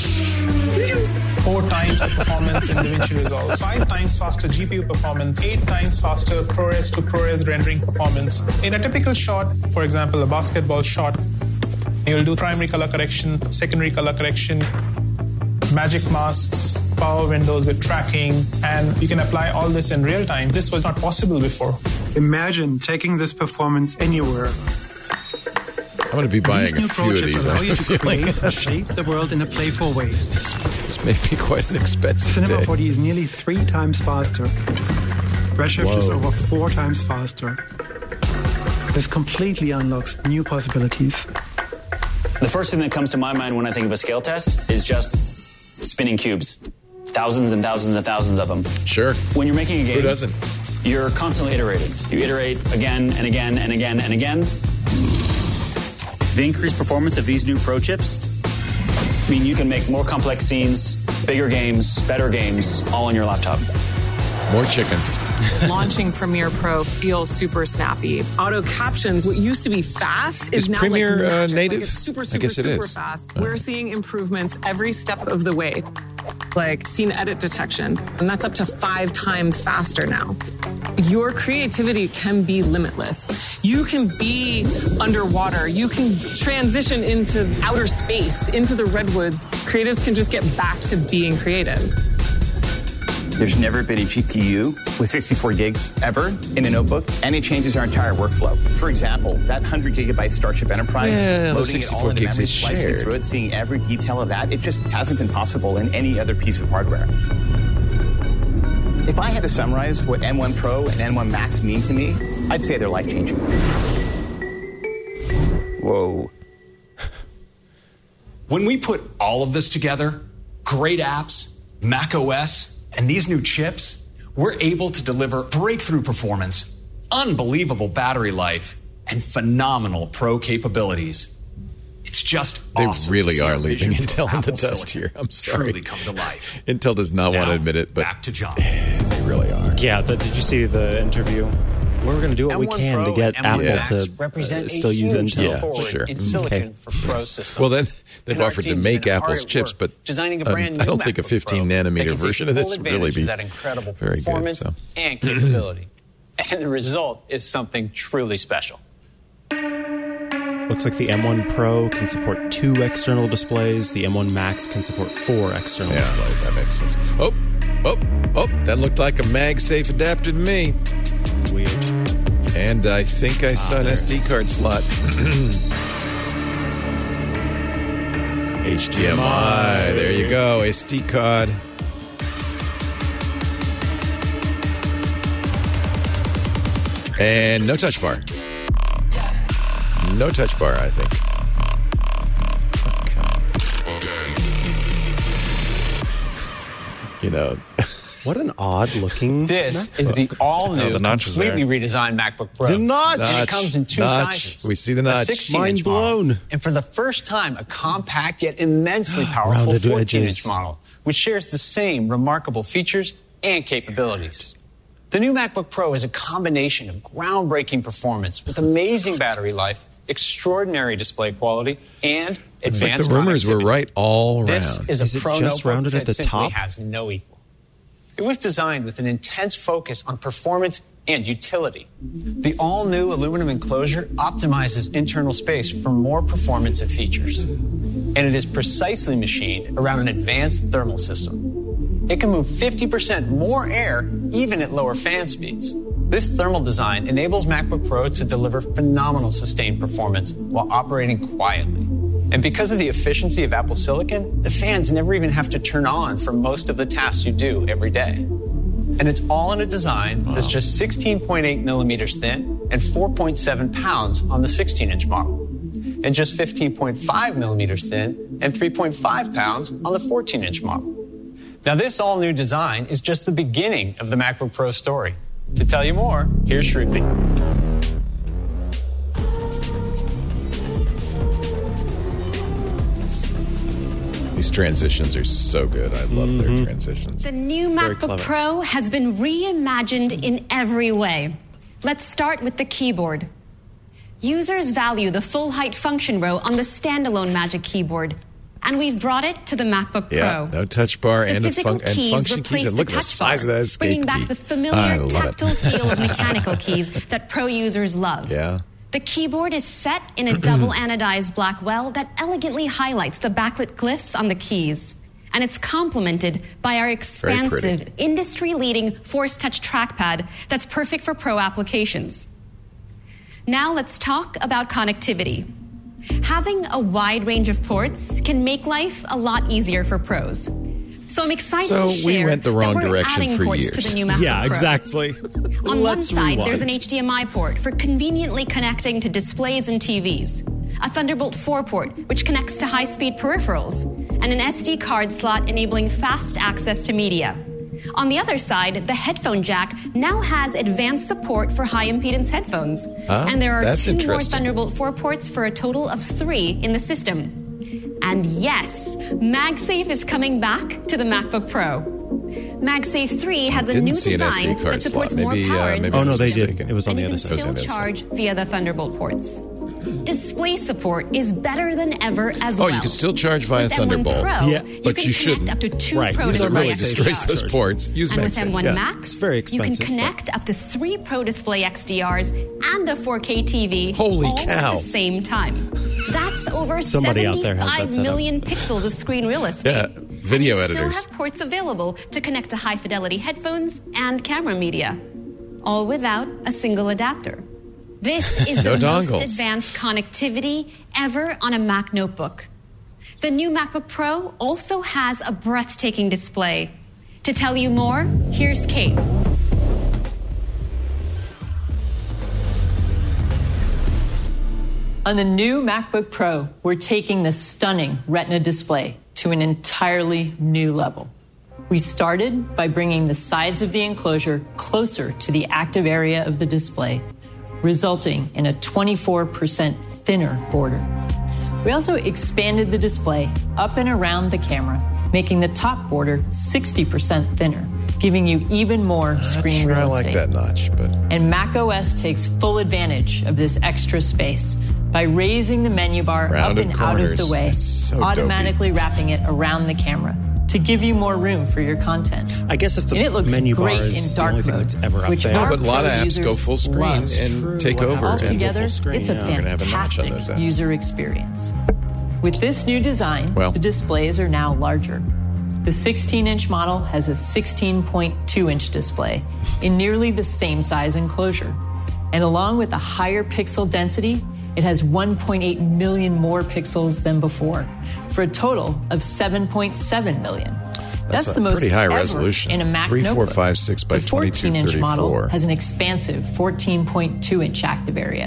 4 times the performance in DaVinci Resolve, 5 times faster GPU performance, 8 times faster ProRes to ProRes rendering performance. In a typical shot, for example, a basketball shot, you'll do primary color correction, secondary color correction, magic masks, power windows with tracking, and you can apply all this in real time. This was not possible before.
Imagine taking this performance anywhere.
I'm going to be buying
These new
a few of
projects
these.
allow
I
you
have a
to
feeling.
create and shape the world in a playful way.
This may be quite an expensive
Cinema
day.
4D is nearly 3 times faster. Redshift is
Whoa.
over 4 times faster. This completely unlocks new possibilities.
The first thing that comes to my mind when I think of a scale test is just spinning cubes. Thousands and thousands and thousands of them.
Sure.
When you're making a game,
Who doesn't?
You're constantly iterating. You iterate again and again and again and again. The increased performance of these new Pro chips mean you can make more complex scenes, bigger games, better games, all on your laptop.
More chickens.
Launching Premiere Pro feels super snappy. Auto captions, what used to be fast, is now
Premiere,
like magic.
native?
Like it's super,
I
super,
guess it
super
is.
fast.
All
We're
right.
seeing improvements every step of the way, like scene edit detection, and that's up to 5 times faster now. Your creativity can be limitless. You can be underwater. You can transition into outer space, into the redwoods. Creatives can just get back to being creative.
There's never been a GPU with 64 gigs ever in a notebook, and it changes our entire workflow. For example, that 100 gigabyte Starship Enterprise,
Yeah, the
loading it
64
all into
gigs
memory,
is
slicing
shared.
through it, seeing every detail of that, it just hasn't been possible in any other piece of hardware. If I had to summarize what M1 Pro and M1 Max mean to me, I'd say they're life-changing. Whoa.
When we put all of this together, great apps, Mac OS, and these new chips, we're able to deliver breakthrough performance, unbelievable battery life, and phenomenal Pro capabilities. It's just
They
awesome.
really
to see
are
our
leaving
vision for
Intel in the
Apple
dust
Silicon
here. I'm sorry.
Truly come to life.
Intel does not want to
Now,
admit it, but
back to John.
they really are.
Yeah, did you see the interview? We're going to do what we
M1
can
Pro
to get
and
Apple
M1 Max
to
represent a
still use
huge
Intel.
step
Yeah,
forward
sure.
in silicon for Pro systems.
Well, then they've
And our
offered to
team's
make
been hard
Apple's
at
chips,
work
but
designing a brand
I
new
don't think a
MacBook
15
Pro
nanometer
that can
version
take
of
full
this would
advantage
really
of
be
that incredible
very good.
performance
So.
and capability. And the result is something truly special.
Looks like the M1 Pro can support 2 external displays. The M1 Max can support 4 external
Yeah,
displays.
that makes sense. Oh, that looked like a MagSafe adapter to me.
Weird.
And I think I saw an
there
SD card slot. HDMI. There you go. SD card. And no touch bar. No touch bar, I think. Okay. You know,
What an odd-looking
This
MacBook.
is the all-new,
the notch is there.
completely redesigned MacBook Pro.
The notch!
And it comes in two sizes.
We see the
A
notch.
16-inch
Mind blown.
model, and for the first time, a compact yet immensely powerful
Rounded
14-inch
edges.
model, which shares the same remarkable features and capabilities. The new MacBook Pro is a combination of groundbreaking performance with amazing battery life, extraordinary display quality, and
It's like
advanced
the rumors were
connectivity.
right all around.
This is a
Is it
Pro
just
notebook
rounded at
that
the
simply
top?
has no equal. It was designed with an intense focus on performance and utility. The all-new aluminum enclosure optimizes internal space for more performance and features. And it is precisely machined around an advanced thermal system. It can move 50% more air even at lower fan speeds. This thermal design enables MacBook Pro to deliver phenomenal sustained performance while operating quietly. And because of the efficiency of Apple Silicon, the fans never even have to turn on for most of the tasks you do every day. And it's all in a design that's just 16.8 millimeters thin and 4.7 pounds on the 16-inch model, and just 15.5 millimeters thin and 3.5 pounds on the 14-inch model. Now, this all-new design is just the beginning of the MacBook Pro story. To tell you more, here's Shruti.
These transitions are so good. I love their transitions.
The new
Very
MacBook
clever.
Pro has been reimagined in every way. Let's start with the keyboard. Users value the full-height function row on the standalone Magic Keyboard, and we've brought it to the MacBook
Yeah,
Pro.
no touch bar
The
and,
physical keys
function
replace
keys. And look
the
at the
touch
size of
bar,
that escape
bringing back
key.
the
I
familiar
love
tactile
it.
feel of mechanical keys that Pro users love.
Yeah.
The keyboard is set in a double anodized black well that elegantly highlights the backlit glyphs on the keys. And it's complemented by our expansive, industry-leading Force Touch trackpad that's perfect for Pro applications. Now let's talk about connectivity. Having a wide range of ports can make life a lot easier for pros. So I'm excited
So
to
we
share
went the wrong
that we're
direction
adding
for
ports
years.
to the new MacBook
Yeah,
Pro.
exactly.
On one
Let's
side,
rewind.
there's an HDMI port for conveniently connecting to displays and TVs, a Thunderbolt 4 port, which connects to high-speed peripherals, and an SD card slot enabling fast access to media. On the other side, the headphone jack now has advanced support for high-impedance headphones. And there are
that's
2 more
interesting.
Thunderbolt 4 ports for a total of 3 in the system. And yes, MagSafe is coming back to the MacBook Pro. MagSafe 3 has a
Didn't
new
see an SD
design
card
that supports
slot.
more
Maybe,
power
maybe
into
Oh, no,
the
they
system.
did. It was on
And
the
you
other
can
side.
still
It was on the other
charge via the Thunderbolt ports. Display support is better than ever as
Oh,
well.
you can still charge via
With M1
Thunderbolt.
Pro,
Yeah,
you
but
can
you
connect
shouldn't.
up to 2
Right,
Pro
these are
Display
really
MagSafe
destroys
XDRs.
those ports. Use
And with
MagSafe.
M1
Yeah.
Max,
It's very
you
expensive,
can connect up to 3 Pro Display XDRs and a 4K TV
Holy
all
cow.
at the same time. That's over
Somebody out there has that
75
set up.
million pixels of screen real estate.
Yeah, video
and you
editors.
still have ports available to connect to high-fidelity headphones and camera media, all without a single adapter. This is
No
the most
dongles.
advanced connectivity ever on a Mac notebook. The new MacBook Pro also has a breathtaking display. To tell you more, here's Kate.
On the new MacBook Pro, we're taking the stunning Retina display to an entirely new level. We started by bringing the sides of the enclosure closer to the active area of the display, resulting in a 24% thinner border. We also expanded the display up and around the camera, making the top border 60% thinner, giving you even more screen
Sure,
real
I like
estate.
that notch, but
And macOS takes full advantage of this extra space by raising the menu bar
Rounded
up and out of the
corners.
way,
That's so
automatically wrapping it around the camera to give you more room for your content.
I guess if the
And it looks
menu bar
great
is
in
the
dark
only thing
mode,
that's ever up
which
there.
no,
our
but a lot of
Pro
apps go
users
full screen
love.
and take over.
Altogether,
and
screen,
it's a
yeah.
We're gonna have a notch on
fantastic
those apps.
user experience. With this new design,
Well.
the displays are now larger. The 16-inch model has a 16.2-inch display in nearly the same size enclosure. And along with the higher pixel density, it has 1.8 million more pixels than before, for a total of 7.7 million. That's
a
the most
pretty high
ever
resolution.
in a Mac
3, 4,
notebook.
5, 6 by
The 14-inch
22,
model
34.
has an expansive 14.2-inch active area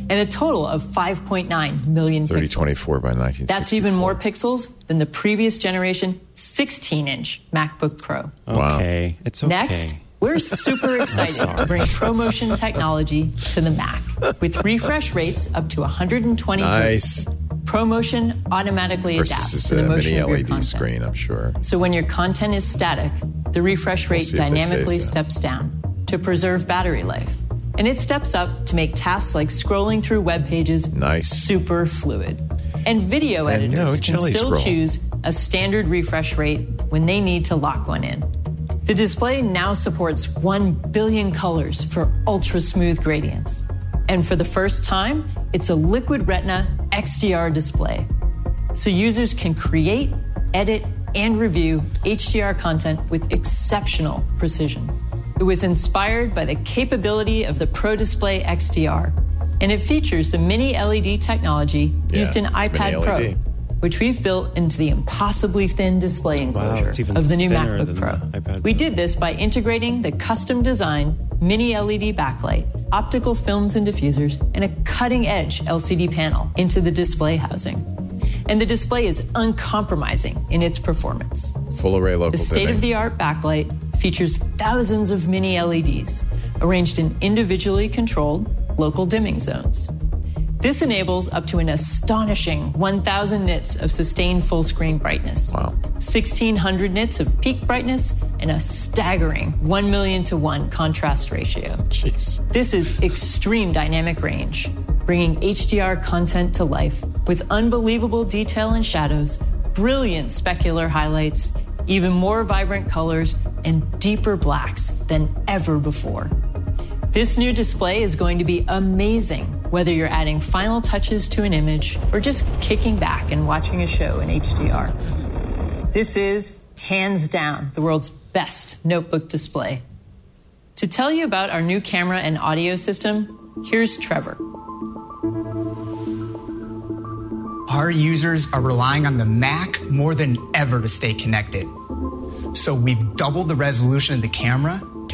and a total of 5.9 million
3024 by 1964.
That's even more pixels than the previous generation 16-inch MacBook Pro.
Okay, it's okay.
Next, we're super excited to bring ProMotion technology to the Mac. With refresh rates up to 120
nice.
Hertz, ProMotion automatically adapts to the motion
mini
of your
LED
content.
screen, I'm sure.
So when your content is static, the refresh rate dynamically steps down to preserve battery life. And it steps up to make tasks like scrolling through web pages super fluid. And video editors can still choose a standard refresh rate when they need to lock one in. The display now supports 1 billion colors for ultra-smooth gradients. And for the first time, it's a Liquid Retina XDR display. So users can create, edit, and review HDR content with exceptional precision. It was inspired by the capability of the Pro Display XDR, and it features the Mini LED technology used in iPad Pro, which we've built into the impossibly thin display enclosure of the new MacBook Pro. We did this by integrating the custom-designed Mini LED backlight, optical films and diffusers, and a cutting-edge LCD panel into the display housing. And the display is uncompromising in its performance.
Full array local
The state-of-the-art backlight features thousands of mini LEDs arranged in individually controlled local dimming zones. This enables up to an astonishing 1,000 nits of sustained full-screen brightness, 1,600 nits of peak brightness, and a staggering 1 million to 1 contrast ratio.
Jeez.
This is extreme dynamic range, bringing HDR content to life with unbelievable detail and shadows, brilliant specular highlights, even more vibrant colors, and deeper blacks than ever before. This new display is going to be amazing, whether you're adding final touches to an image or just kicking back and watching a show in HDR. This is, hands down, the world's best notebook display. To tell you about our new camera and audio system, here's Trevor.
Our users are relying on the Mac more than ever to stay connected. So we've doubled the resolution of the camera to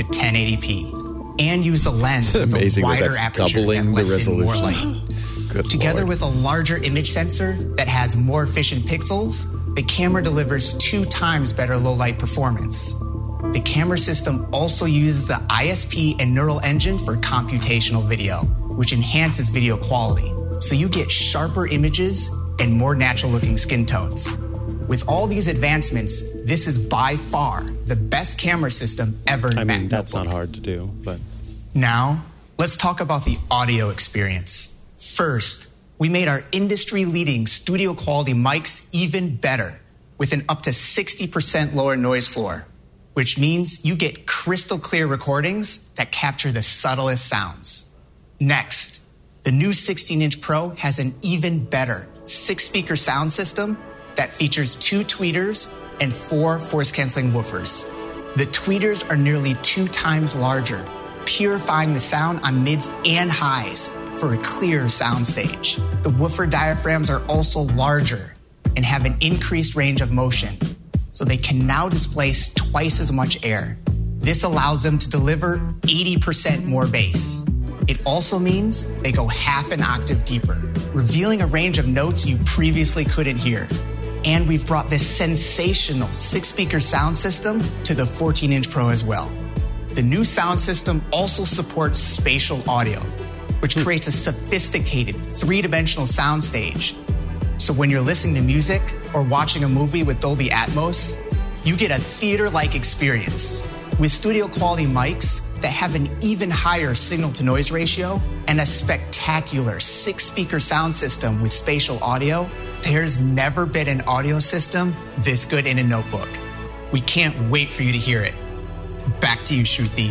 1080p and used a lens with a wider aperture that lets in more light. Together with a larger image sensor that has more efficient pixels, the camera delivers 2 times better low-light performance. The camera system also uses the ISP and Neural Engine for computational video, which enhances video quality. So you get sharper images and more natural-looking skin tones. With all these advancements, this is by far the best camera system ever in Mac.
That's not hard to do, but...
Now, let's talk about the audio experience. First, we made our industry-leading studio-quality mics even better with an up to 60% lower noise floor, which means you get crystal-clear recordings that capture the subtlest sounds. Next, the new 16-inch Pro has an even better 6-speaker sound system that features 2 tweeters and 4 force-canceling woofers. The tweeters are nearly 2 times larger, purifying the sound on mids and highs for a clear soundstage. The woofer diaphragms are also larger and have an increased range of motion, so they can now displace twice as much air. This allows them to deliver 80% more bass. It also means they go half an octave deeper, revealing a range of notes you previously couldn't hear. And we've brought this sensational 6-speaker sound system to the 14-inch Pro as well. The new sound system also supports spatial audio, which creates a sophisticated 3-dimensional soundstage. So when you're listening to music or watching a movie with Dolby Atmos, you get a theater-like experience. With studio-quality mics that have an even higher signal-to-noise ratio and a spectacular 6-speaker sound system with spatial audio, there's never been an audio system this good in a notebook. We can't wait for you to hear it. Back to you, Shruti.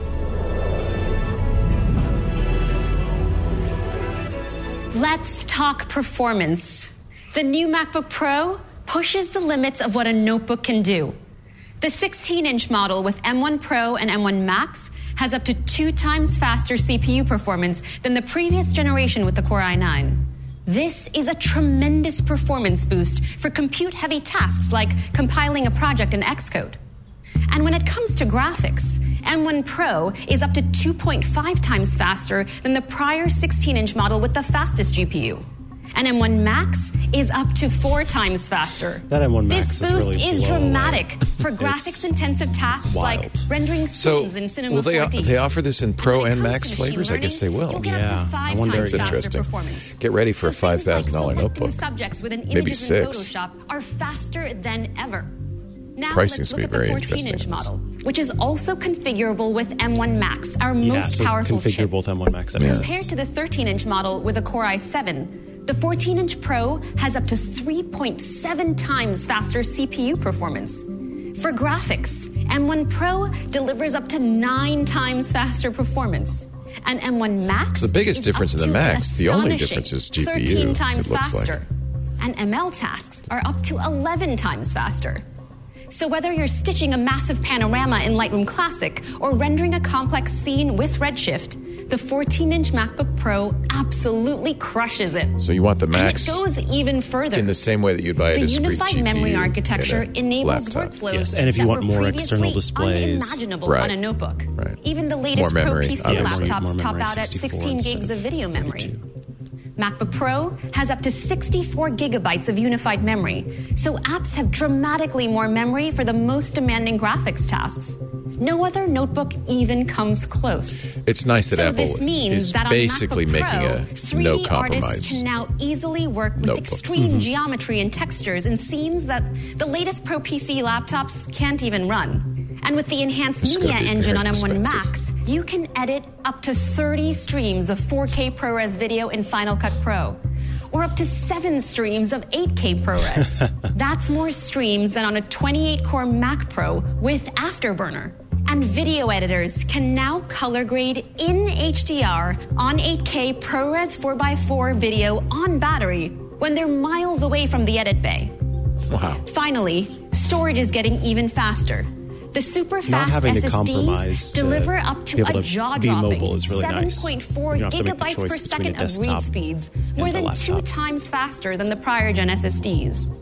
Let's talk performance. The new MacBook Pro pushes the limits of what a notebook can do. The 16-inch model with M1 Pro and M1 Max has up to 2 times faster CPU performance than the previous generation with the Core i9. This is a tremendous performance boost for compute-heavy tasks like compiling a project in Xcode. And when it comes to graphics, M1 Pro is up to 2.5 times faster than the prior 16-inch model with the fastest GPU. And M1 Max is up to 4 times faster.
That M1 Max
This boost
really
is dramatic for graphics-intensive tasks like rendering scenes in Cinema 4D.
They offer this in Pro and Max flavors? I guess they will.
Yeah,
I wonder. It's interesting. Get ready for a $5,000 notebook.
Subjects within
Maybe
images in
6.
Photoshop are faster than ever. Now
Pricing
let's look at
seems to
the
be very
14-inch
interesting.
model, which is also configurable with M1 Max, our most powerful
configure
chip.
both M1 Max and
Compared to the 13-inch model with a Core i7, the 14-inch Pro has up to 3.7 times faster CPU performance. For graphics, M1 Pro delivers up to 9 times faster performance. And M1 Max
So the biggest
is
difference
up
in the
to
Max, the only
astonishing
difference is GPU,
13 times
it looks like.
faster. And ML tasks are up to 11 times faster. So whether you're stitching a massive panorama in Lightroom Classic or rendering a complex scene with Redshift, the 14-inch MacBook Pro absolutely crushes it.
So you want the Max
And it goes even further.
in the same way that you'd buy a
The
discrete
unified
GPU
memory
in a
architecture enables
laptop.
workflows
Yes, and if you
that
want
were
more
previously
external displays.
unimaginable
Right.
on a notebook.
Right.
Even the latest
More
Pro
memory,
PC
obviously.
laptops
More
top
memory,
out at
64
16 gigs
instead
of
of
video memory. MacBook Pro has up to 64 gigabytes of unified memory, so apps have dramatically more memory for the most demanding graphics tasks. No other notebook even comes close.
It's nice that
So
Apple
this means
is
that on
basically
MacBook
making
Pro,
a
3D
no
artists
compromise.
can now easily work with
notebook.
extreme geometry and textures in scenes that the latest Pro PC laptops can't even run. And with the enhanced
It's
media
gonna be
engine on
very
M1
expensive.
Max, you can edit up to 30 streams of 4K ProRes video in Final Cut Pro, or up to 7 streams of 8K ProRes. That's more streams than on a 28-core Mac Pro with Afterburner. And video editors can now color grade in HDR on 8K ProRes 4x4 video on battery when they're miles away from the edit bay.
Wow.
Finally, storage is getting even faster. The super
Not
fast
having to
SSDs
compromise to
deliver up to
be able
a
to
jaw-dropping
be mobile is really nice.
7.4
You don't have to make the
gigabytes per
choice between
second
a
of read
desktop
speeds,
and
more
a
than 2
laptop.
times faster than the prior gen SSDs.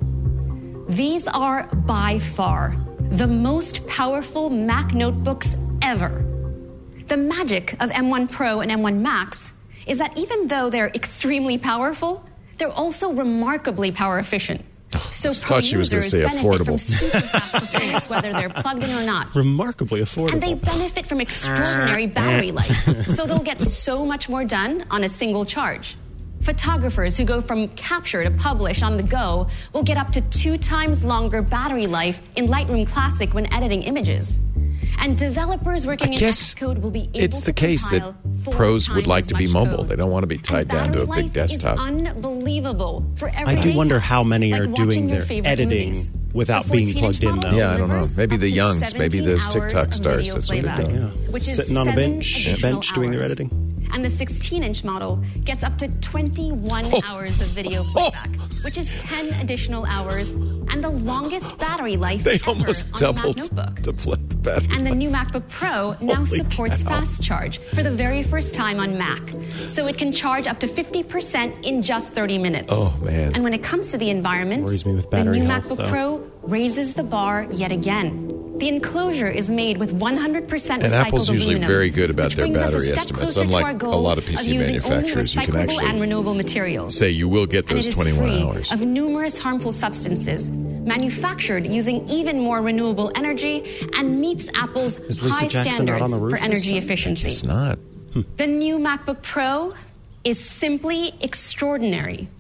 These are by far the most powerful Mac notebooks ever. The magic of M1 Pro and M1 Max is that even though they're extremely powerful, they're also remarkably power efficient. So pro
thought she was gonna
users
say
benefit
affordable.
from super fast performance whether they're plugged in or not.
Remarkably affordable.
And they benefit from extraordinary battery life, so they'll get so much more done on a single charge. Photographers who go from capture to publish on the go will get up to 2 times longer battery life in Lightroom Classic when editing images. And developers working in Xcode will be able
It's
to
the case that
compile 4
pros would
times
like to be
as
mobile.
code.
They don't want to be tied down to a
Battery
big
life
desktop.
is unbelievable for
I
everyday
do wonder
tasks,
how many
like
are
watching
doing
your
their
favorite
editing
movies.
without
The
being
14-inch
plugged in,
model
though.
Yeah, I don't know.
delivers
Maybe
up
the
to
youngs, maybe
17
those
hours
TikTok
of
stars.
video
That's what they're
playback,
doing.
which is
Sitting on a
7
bench
additional
doing their
hours.
editing.
And the 16-inch model gets up to 21 hours of video playback, which is 10 additional hours and the longest battery life
They
ever
almost
on a Mac
doubled
notebook.
the battery.
And the new MacBook Pro now
Holy
supports
cow.
fast charge for the very first time on Mac. So it can charge up to 50% in just 30 minutes.
Oh, man.
And when it comes to the environment,
Worries me with
the
battery
new
health,
MacBook
though.
Pro raises the bar yet again. The enclosure is made with 100% recycled
And Apple's usually
aluminum,
very good about
which
their
brings us a
battery
step
estimates.
closer to our
Unlike
goal
a lot of
of
PC
using
manufacturers, you can
only recyclable
actually
and renewable materials.
say you will get
And
those
it is
21
free
hours.
of numerous harmful substances, manufactured using even more renewable energy, and meets Apple's
Is Lisa
high
Jackson not on
standards
the roof
for
this
energy
time?
efficiency.
It's not.
The new MacBook Pro is simply extraordinary.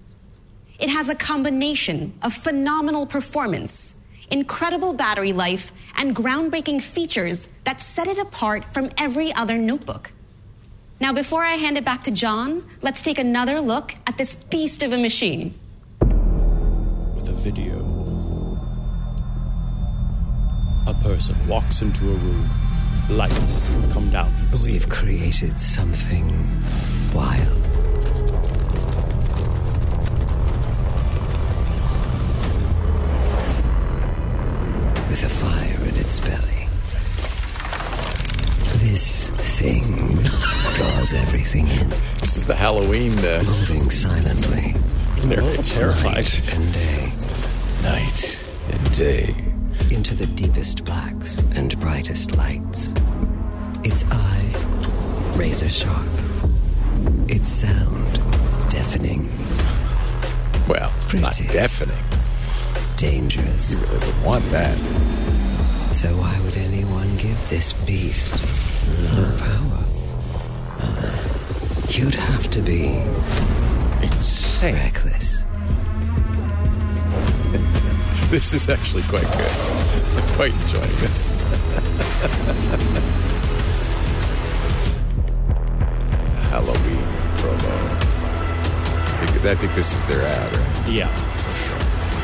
It has a combination of phenomenal performance, incredible battery life, and groundbreaking features that set it apart from every other notebook. Now, before I hand it back to John, let's take another look at this beast of a machine.
With a video. A person walks into a room. Lights come down from the ceiling.
We've created something wild. With a fire in its belly. This thing draws everything in.
This is the Halloween.
Moving silently.
They're terrified.
Night and day.
Night and day.
into the deepest blacks and brightest lights. Its eye, razor sharp. Its sound, deafening.
Well, not deafening.
Dangerous.
You really would want that.
So why would anyone give this beast more power? You'd have to be
insane.
Reckless.
This is actually quite good. I'm quite enjoying this. Halloween promo. I think this is their ad, right?
Yeah,
for sure.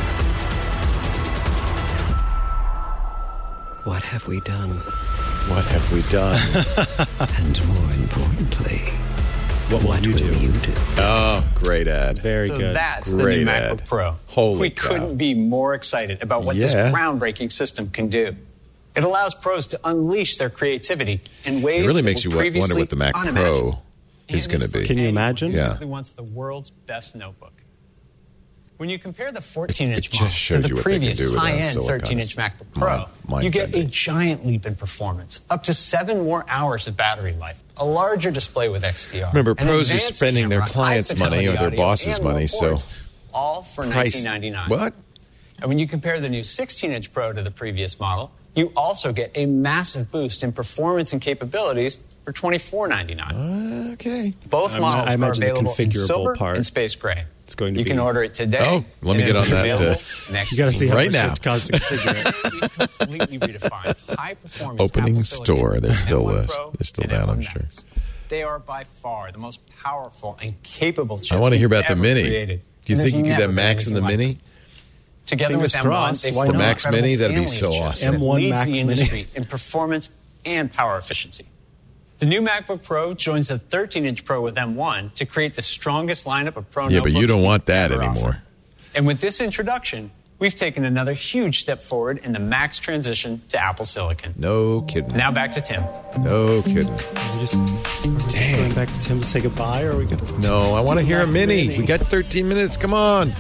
What have we done?
What have we done?
And more importantly,
what will you do?
Oh, great ad.
Very
So
good.
that's
Great
the new
ad.
MacBook Pro.
Holy
we
cow.
couldn't be more excited about what this groundbreaking system can do. It allows pros to unleash their creativity in ways
It really
that
makes you
were
wonder
previously
what the Mac
unimaginable.
Pro is going to be.
Can you imagine?
Yeah.
Simply wants the world's best notebook. When you compare the 14-inch
just
model
shows
to
you
the
what they can
previous
do with
high-end
silicon.
13-inch MacBook Pro,
mind
you get a giant leap in performance, up to 7 more hours of battery life, a larger display with XDR.
Remember,
an
pros are
advanced
spending their
camera,
clients' money or their
high-fidelity
boss's
audio, and
money,
more
so
ports, all for
price-
$19.99.
What?
And when you compare the new 16-inch Pro to the previous model, you also get a massive boost in performance and capabilities for $24.99.
Okay.
Both models
I
are
imagine the
available in
configurable
silver
part.
and space gray.
It's going to
You
be.
can order it today.
Oh, let me
and
get
it'll
on
be
that,
available next
You got to see how
Right
much
now.
it costs to configure it.
completely redefined high-performance
Opening
Apple
store.
silicon
They're still
M1 Pro
they're still
and
down, I'm
M1
sure.
Max. They are by far the most powerful and capable chips
I want to hear about the
ever
Mini.
created.
Do you
And
think you
there's
could
never
have
been
Max and the
anything like
Mini?
it. Together
Fingers
with
crossed.
M1, they
Why
form
The
an
Max
incredible
Mini? That'd be
family
so
of chips
awesome.
that
M1
leads
Max
the
Mini.
industry in performance and power efficiency. The new MacBook Pro joins the 13-inch Pro with M1 to create the strongest lineup of Pro
Yeah, but
notebooks
you don't want
we've
that
ever
anymore.
offered. And with this introduction, we've taken another huge step forward in the Mac's transition to Apple Silicon.
No kidding.
Now back to Tim.
No kidding.
Are we just going back to Tim to say goodbye, or are we going to?
No, I want to hear a Mini. We got 13 minutes. Come on.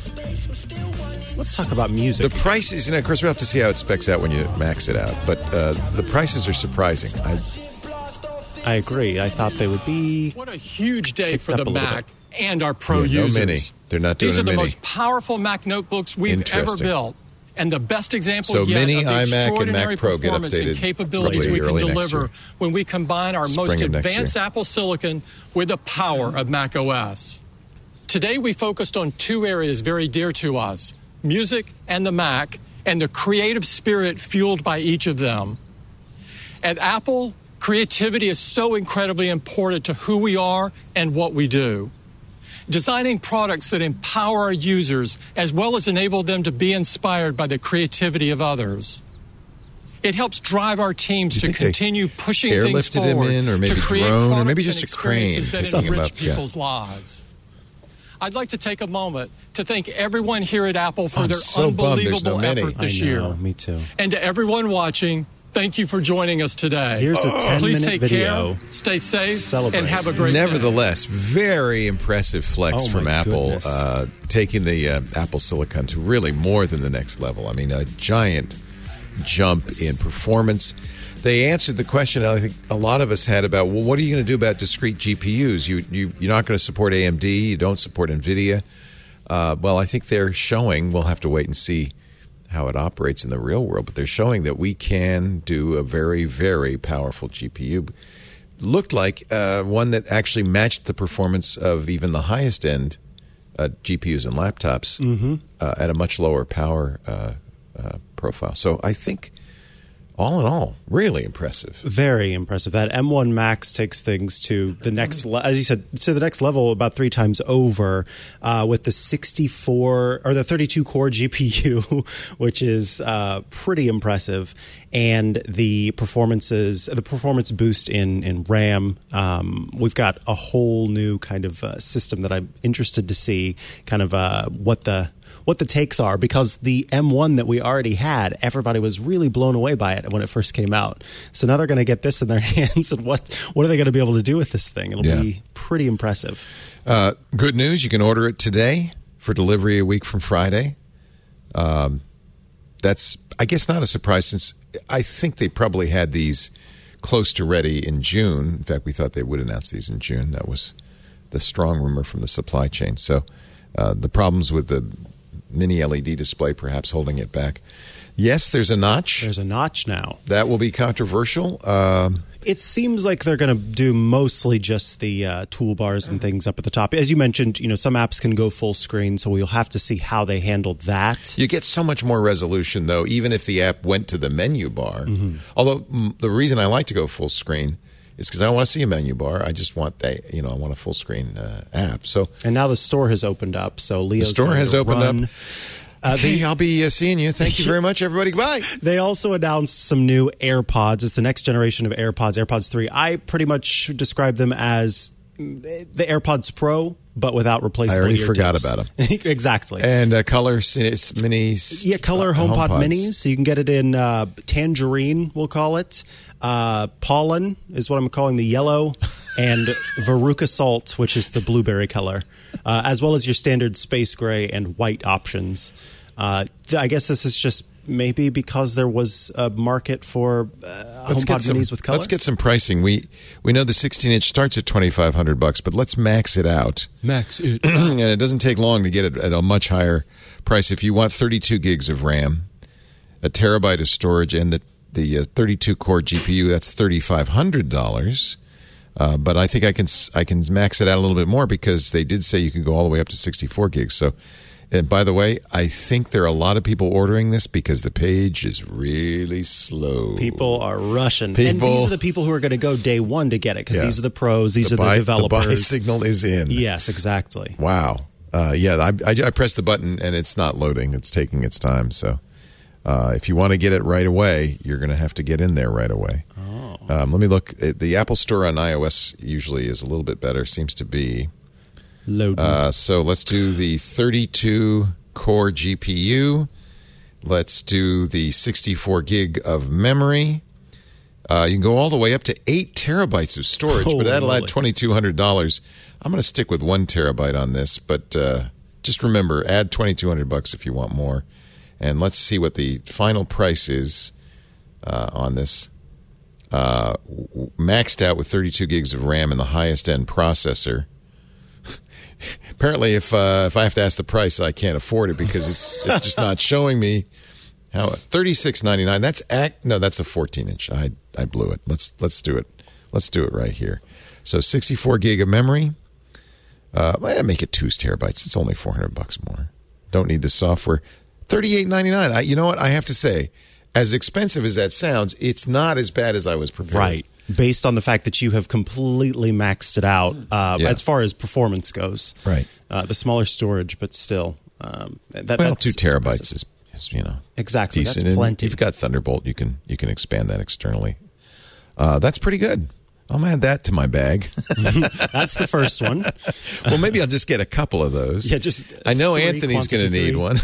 Let's talk about music.
The prices, of course, we'll have to see how it specs out when you max it out. But the prices are surprising.
I agree. I thought they would be.
What a huge day
kicked
for
up
the
a little
Mac
bit.
and our pro
Yeah, no
users.
Mini. They're not doing
These are
a
the
Mini.
most powerful Mac notebooks we've ever
Interesting.
built. And the best example
So
yet
Mini,
of the
iMac, and
extraordinary
Mac Pro get
performance and
updated
capabilities
probably
we can
early next
deliver
year.
when we combine our
Spring
most
of next
advanced
year.
Apple Silicon with the power of Mac OS. Today we focused on 2 areas very dear to us, music and the Mac, and the creative spirit fueled by each of them. At Apple, creativity is so incredibly important to who we are and what we do. Designing products that empower our users as well as enable them to be inspired by the creativity of others. It helps drive our teams to continue pushing things
airlifted him
forward
in, or maybe
to create
drone, or
products
maybe
and
just a crane?
experiences that
Something
enrich
about- yeah.
people's lives. I'd like to take a moment to thank everyone here at Apple for
I'm
their
so bummed there's
unbelievable
no Mini.
effort this
I know,
year.
me too.
And to everyone watching, thank you for joining us today.
Here's a 10-minute
Please take
video.
care, stay safe,
Celebrate.
and have a great day.
Nevertheless, very impressive flex
Oh,
from
my
Apple,
goodness.
taking the Apple Silicon to really more than the next level. I mean, a giant jump in performance. They answered the question I think a lot of us had about, well, what are you going to do about discrete GPUs? You're not going to support AMD. You don't support NVIDIA. Well, I think they're showing, we'll have to wait and see how it operates in the real world, but they're showing that we can do a very, very powerful GPU. Looked like one that actually matched the performance of even the highest end GPUs and laptops at a much lower power profile. So I think, all in all, really impressive.
Very impressive. That M1 Max takes things to the next, as you said, to the next level about 3 times over with the 64 or the 32 core GPU, which is pretty impressive, and the performance boost in RAM. We've got a whole new kind of system that I'm interested to see, kind of what the takes are, because the M1 that we already had, everybody was really blown away by it when it first came out. So now they're going to get this in their hands, and what are they going to be able to do with this thing? It'll be pretty impressive.
Good news, you can order it today for delivery a week from Friday. That's I guess not a surprise, since I think they probably had these close to ready in June. In fact, we thought they would announce these in June. That was the strong rumor from the supply chain. So the problems with the mini LED display perhaps holding it back. Yes, there's a notch.
There's a notch now.
That will be controversial.
It seems like they're going to do mostly just the toolbars and things up at the top. As you mentioned, some apps can go full screen, so we'll have to see how they handle that.
You get so much more resolution, though, even if the app went to the menu bar. Although the reason I like to go full screen is because I don't want to see a menu bar. I just want I want a full screen app. So,
and now the store has opened up. So Leo's
the store has opened
up.
Okay, I'll be seeing you. Thank you very much, everybody. Goodbye.
They also announced some new AirPods. It's the next generation of AirPods, AirPods 3. I pretty much describe them as the AirPods Pro, but without replaceable
I already
ear
forgot
tips.
about them.
Exactly.
And color minis.
Yeah, color HomePod
HomePods.
minis. So you can get it in tangerine, we'll call it. Pollen is what I'm calling the yellow. And Veruca Salt, which is the blueberry color. As well as your standard space gray and white options. I guess this is just maybe because there was a market for HomePod minis with color.
Let's get some pricing. We know the 16-inch starts at $2,500, but let's max it out.
Max it.
And it doesn't take long to get it at a much higher price. If you want 32 gigs of RAM, a terabyte of storage, and the 32-core GPU, that's $3,500. But I think I can max it out a little bit more because they did say you could go all the way up to 64 gigs. So, and by the way, I think there are a lot of people ordering this because the page is really slow.
People are rushing. And these are the people who are going to go day one to get it because these are the pros. These are the developers.
The buy signal is in.
Yes, exactly.
Wow. I pressed the button and it's not loading. It's taking its time. So if you want to get it right away, you're going to have to get in there right away.
Oh.
Let me look. The Apple Store on iOS usually is a little bit better. Seems to be
loading.
So let's do the 32-core GPU. Let's do the 64 gig of memory. You can go all the way up to 8 terabytes of storage, but that'll add $2,200. I'm going to stick with 1 terabyte on this, but just remember, add $2,200 if you want more. And let's see what the final price is on this. Maxed out with 32 gigs of RAM and the highest end processor. Apparently, if I have to ask the price, I can't afford it because it's just not showing me how. $36.99. That's a 14-inch. I blew it. Let's do it. Let's do it right here. So 64 gig of memory. Make it 2 terabytes. It's only $400 more. Don't need the software. $38.99. You know what? I have to say, as expensive as that sounds, it's not as bad as I was prepared.
Right. Based on the fact that you have completely maxed it out as far as performance goes.
Right.
The smaller storage, but still.
2 terabytes is
exactly.
decent.
That's plenty.
If you've got Thunderbolt, you can expand that externally. That's pretty good. I'll add that to my bag.
That's the first one.
Well, maybe I'll just get a couple of those.
Yeah, just
I know Anthony's going to need one.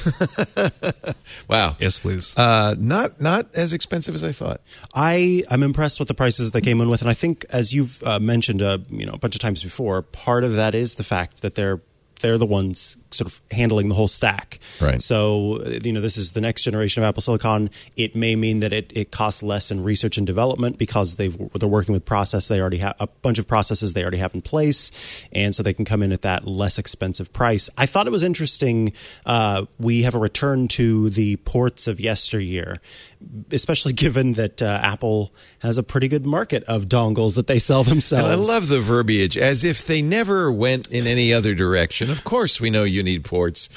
Wow.
Yes, please.
Not as expensive as I thought.
I'm impressed with the prices they came in with, and I think, as you've mentioned, a bunch of times before, part of that is the fact that they're the ones sort of handling the whole stack.
Right.
So, this is the next generation of Apple Silicon. It may mean that it costs less in research and development because they're working with process. They already have a bunch of processes they already have in place, and so they can come in at that less expensive price. I thought it was interesting. We have a return to the ports of yesteryear, especially given that Apple has a pretty good market of dongles that they sell themselves.
And I love the verbiage, as if they never went in any other direction. Of course, we know you need ports.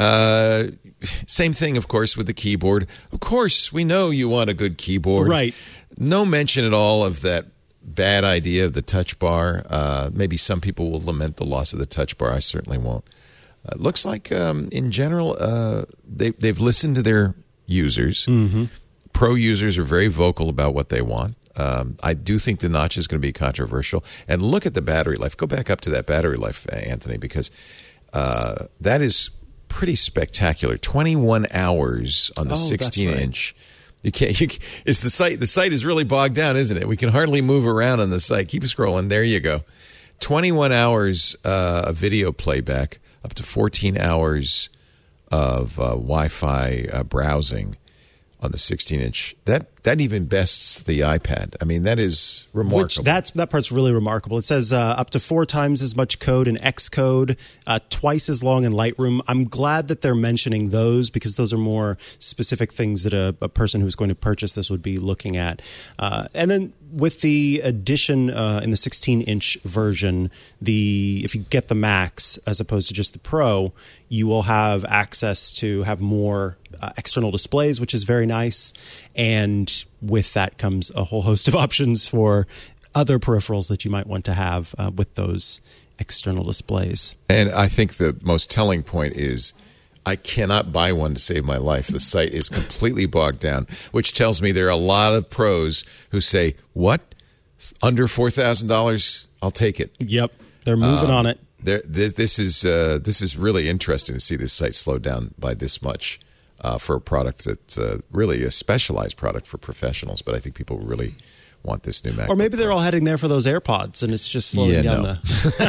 Same thing, of course, with the keyboard. Of course, we know you want a good keyboard.
Right.
No mention at all of that bad idea of the touch bar. Maybe some people will lament the loss of the touch bar. I certainly won't. It looks like, in general, they've listened to their users.
Mm-hmm.
Pro users are very vocal about what they want. I do think the notch is going to be controversial. And look at the battery life. Go back up to that battery life, Anthony, because that is pretty spectacular. 21 hours on the 16-inch. You can't. It's the site. The site is really bogged down, isn't it? We can hardly move around on the site. Keep scrolling. There you go. 21 hours of video playback, up to 14 hours of Wi-Fi browsing. on the 16-inch. That even bests the iPad. I mean, that is remarkable.
That part's really remarkable. It says up to 4 times as much code in Xcode, twice as long in Lightroom. I'm glad that they're mentioning those because those are more specific things that a person who's going to purchase this would be looking at. And then with the addition in the 16-inch version, if you get the Max as opposed to just the Pro, you will have access to have more external displays, which is very nice. And with that comes a whole host of options for other peripherals that you might want to have with those external displays.
And I think the most telling point is I cannot buy one to save my life. The site is completely bogged down, which tells me there are a lot of pros who say, what? Under $4,000? I'll take it.
Yep. They're moving on it.
This is really interesting to see this site slow down by this much for a product that's really a specialized product for professionals. But I think people really want this new MacBook.
Or maybe they're all heading there for those AirPods, and it's just slowing down the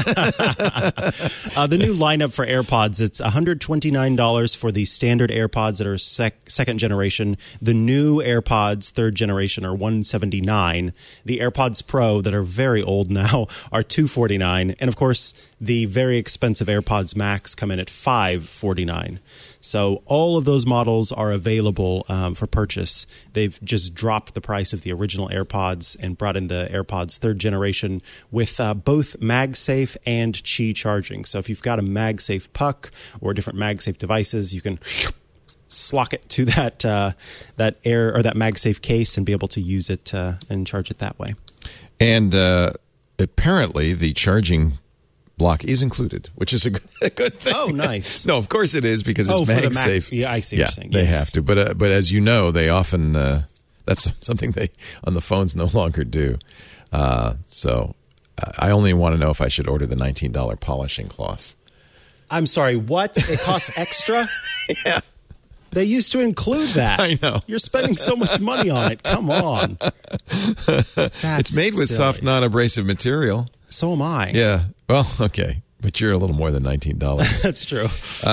new lineup for AirPods. It's $129 for the standard AirPods that are second generation. The new AirPods third generation are $179. The AirPods Pro that are very old now are $249, and of course the very expensive AirPods Max come in at $549. So all of those models are available for purchase. They've just dropped the price of the original AirPods and brought in the AirPods third generation with both MagSafe and Qi charging. So if you've got a MagSafe puck or different MagSafe devices, you can slock it to that MagSafe case and be able to use it and charge it that way.
And apparently the charging block is included, which is a good thing.
Oh, nice.
No, of course it is because it's MagSafe.
Yeah, I see what you're saying.
They have to. But as you know, they often that's something they on the phones no longer do. So I only want to know if I should order the $19 polishing cloth.
I'm sorry, what? It costs extra?
Yeah.
They used to include that.
I know.
You're spending so much money on it. Come on.
It's made with soft, non-abrasive material.
So am I.
Yeah. Well, okay. But you're a little more than $19.
That's true.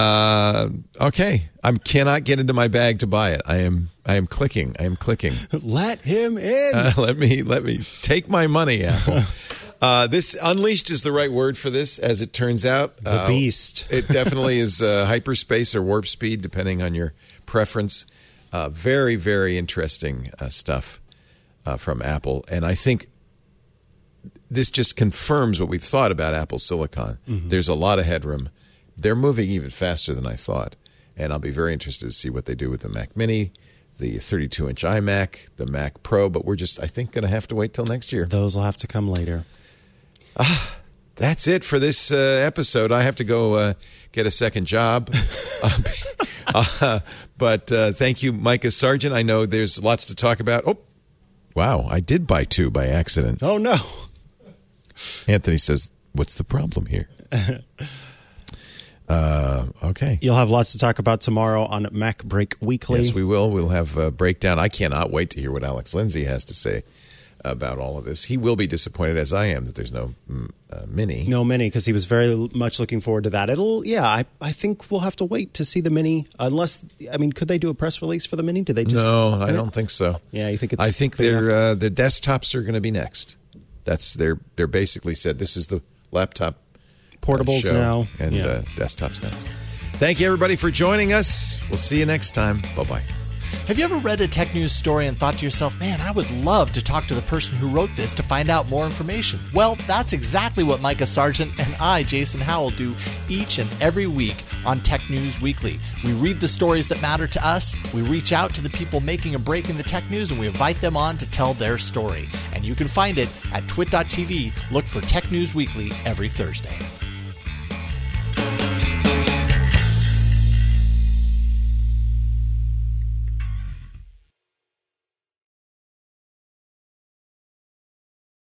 Okay. I cannot get into my bag to buy it. I am clicking.
Let him in.
Let me take my money, Apple. This Unleashed is the right word for this, as it turns out.
The beast.
It definitely is hyperspace or warp speed, depending on your preference. Very, very interesting stuff from Apple. And I think this just confirms what we've thought about Apple Silicon. Mm-hmm. There's a lot of headroom. They're moving even faster than I thought. And I'll be very interested to see what they do with the Mac Mini, the 32-inch iMac, the Mac Pro. But we're just, I think, going to have to wait till next year.
Those will have to come later.
That's it for this episode. I have to go get a second job. But thank you, Micah Sargent. I know there's lots to talk about. Oh, wow. I did buy 2 by accident.
Oh, no.
Anthony says, what's the problem here? Okay.
You'll have lots to talk about tomorrow on Mac Break Weekly.
Yes, we will. We'll have a breakdown. I cannot wait to hear what Alex Lindsay has to say about all of this. He will be disappointed, as I am, that there's no Mini.
No Mini, because he was very much looking forward to that. I think we'll have to wait to see the Mini, unless, could they do a press release for the Mini? Did they just...
No, I don't think so.
Yeah, you think it's...
I think the desktops are going to be next. They're basically said this is the laptop
portables now
and desktops next. Thank you, everybody, for joining us. We'll see you next time. Bye-bye.
Have you ever read a tech news story and thought to yourself, man, I would love to talk to the person who wrote this to find out more information? Well, that's exactly what Micah Sargent and I, Jason Howell, do each and every week on Tech News Weekly. We read the stories that matter to us, we reach out to the people making a break in the tech news, and we invite them on to tell their story. And you can find it at twit.tv. Look for Tech News Weekly every Thursday.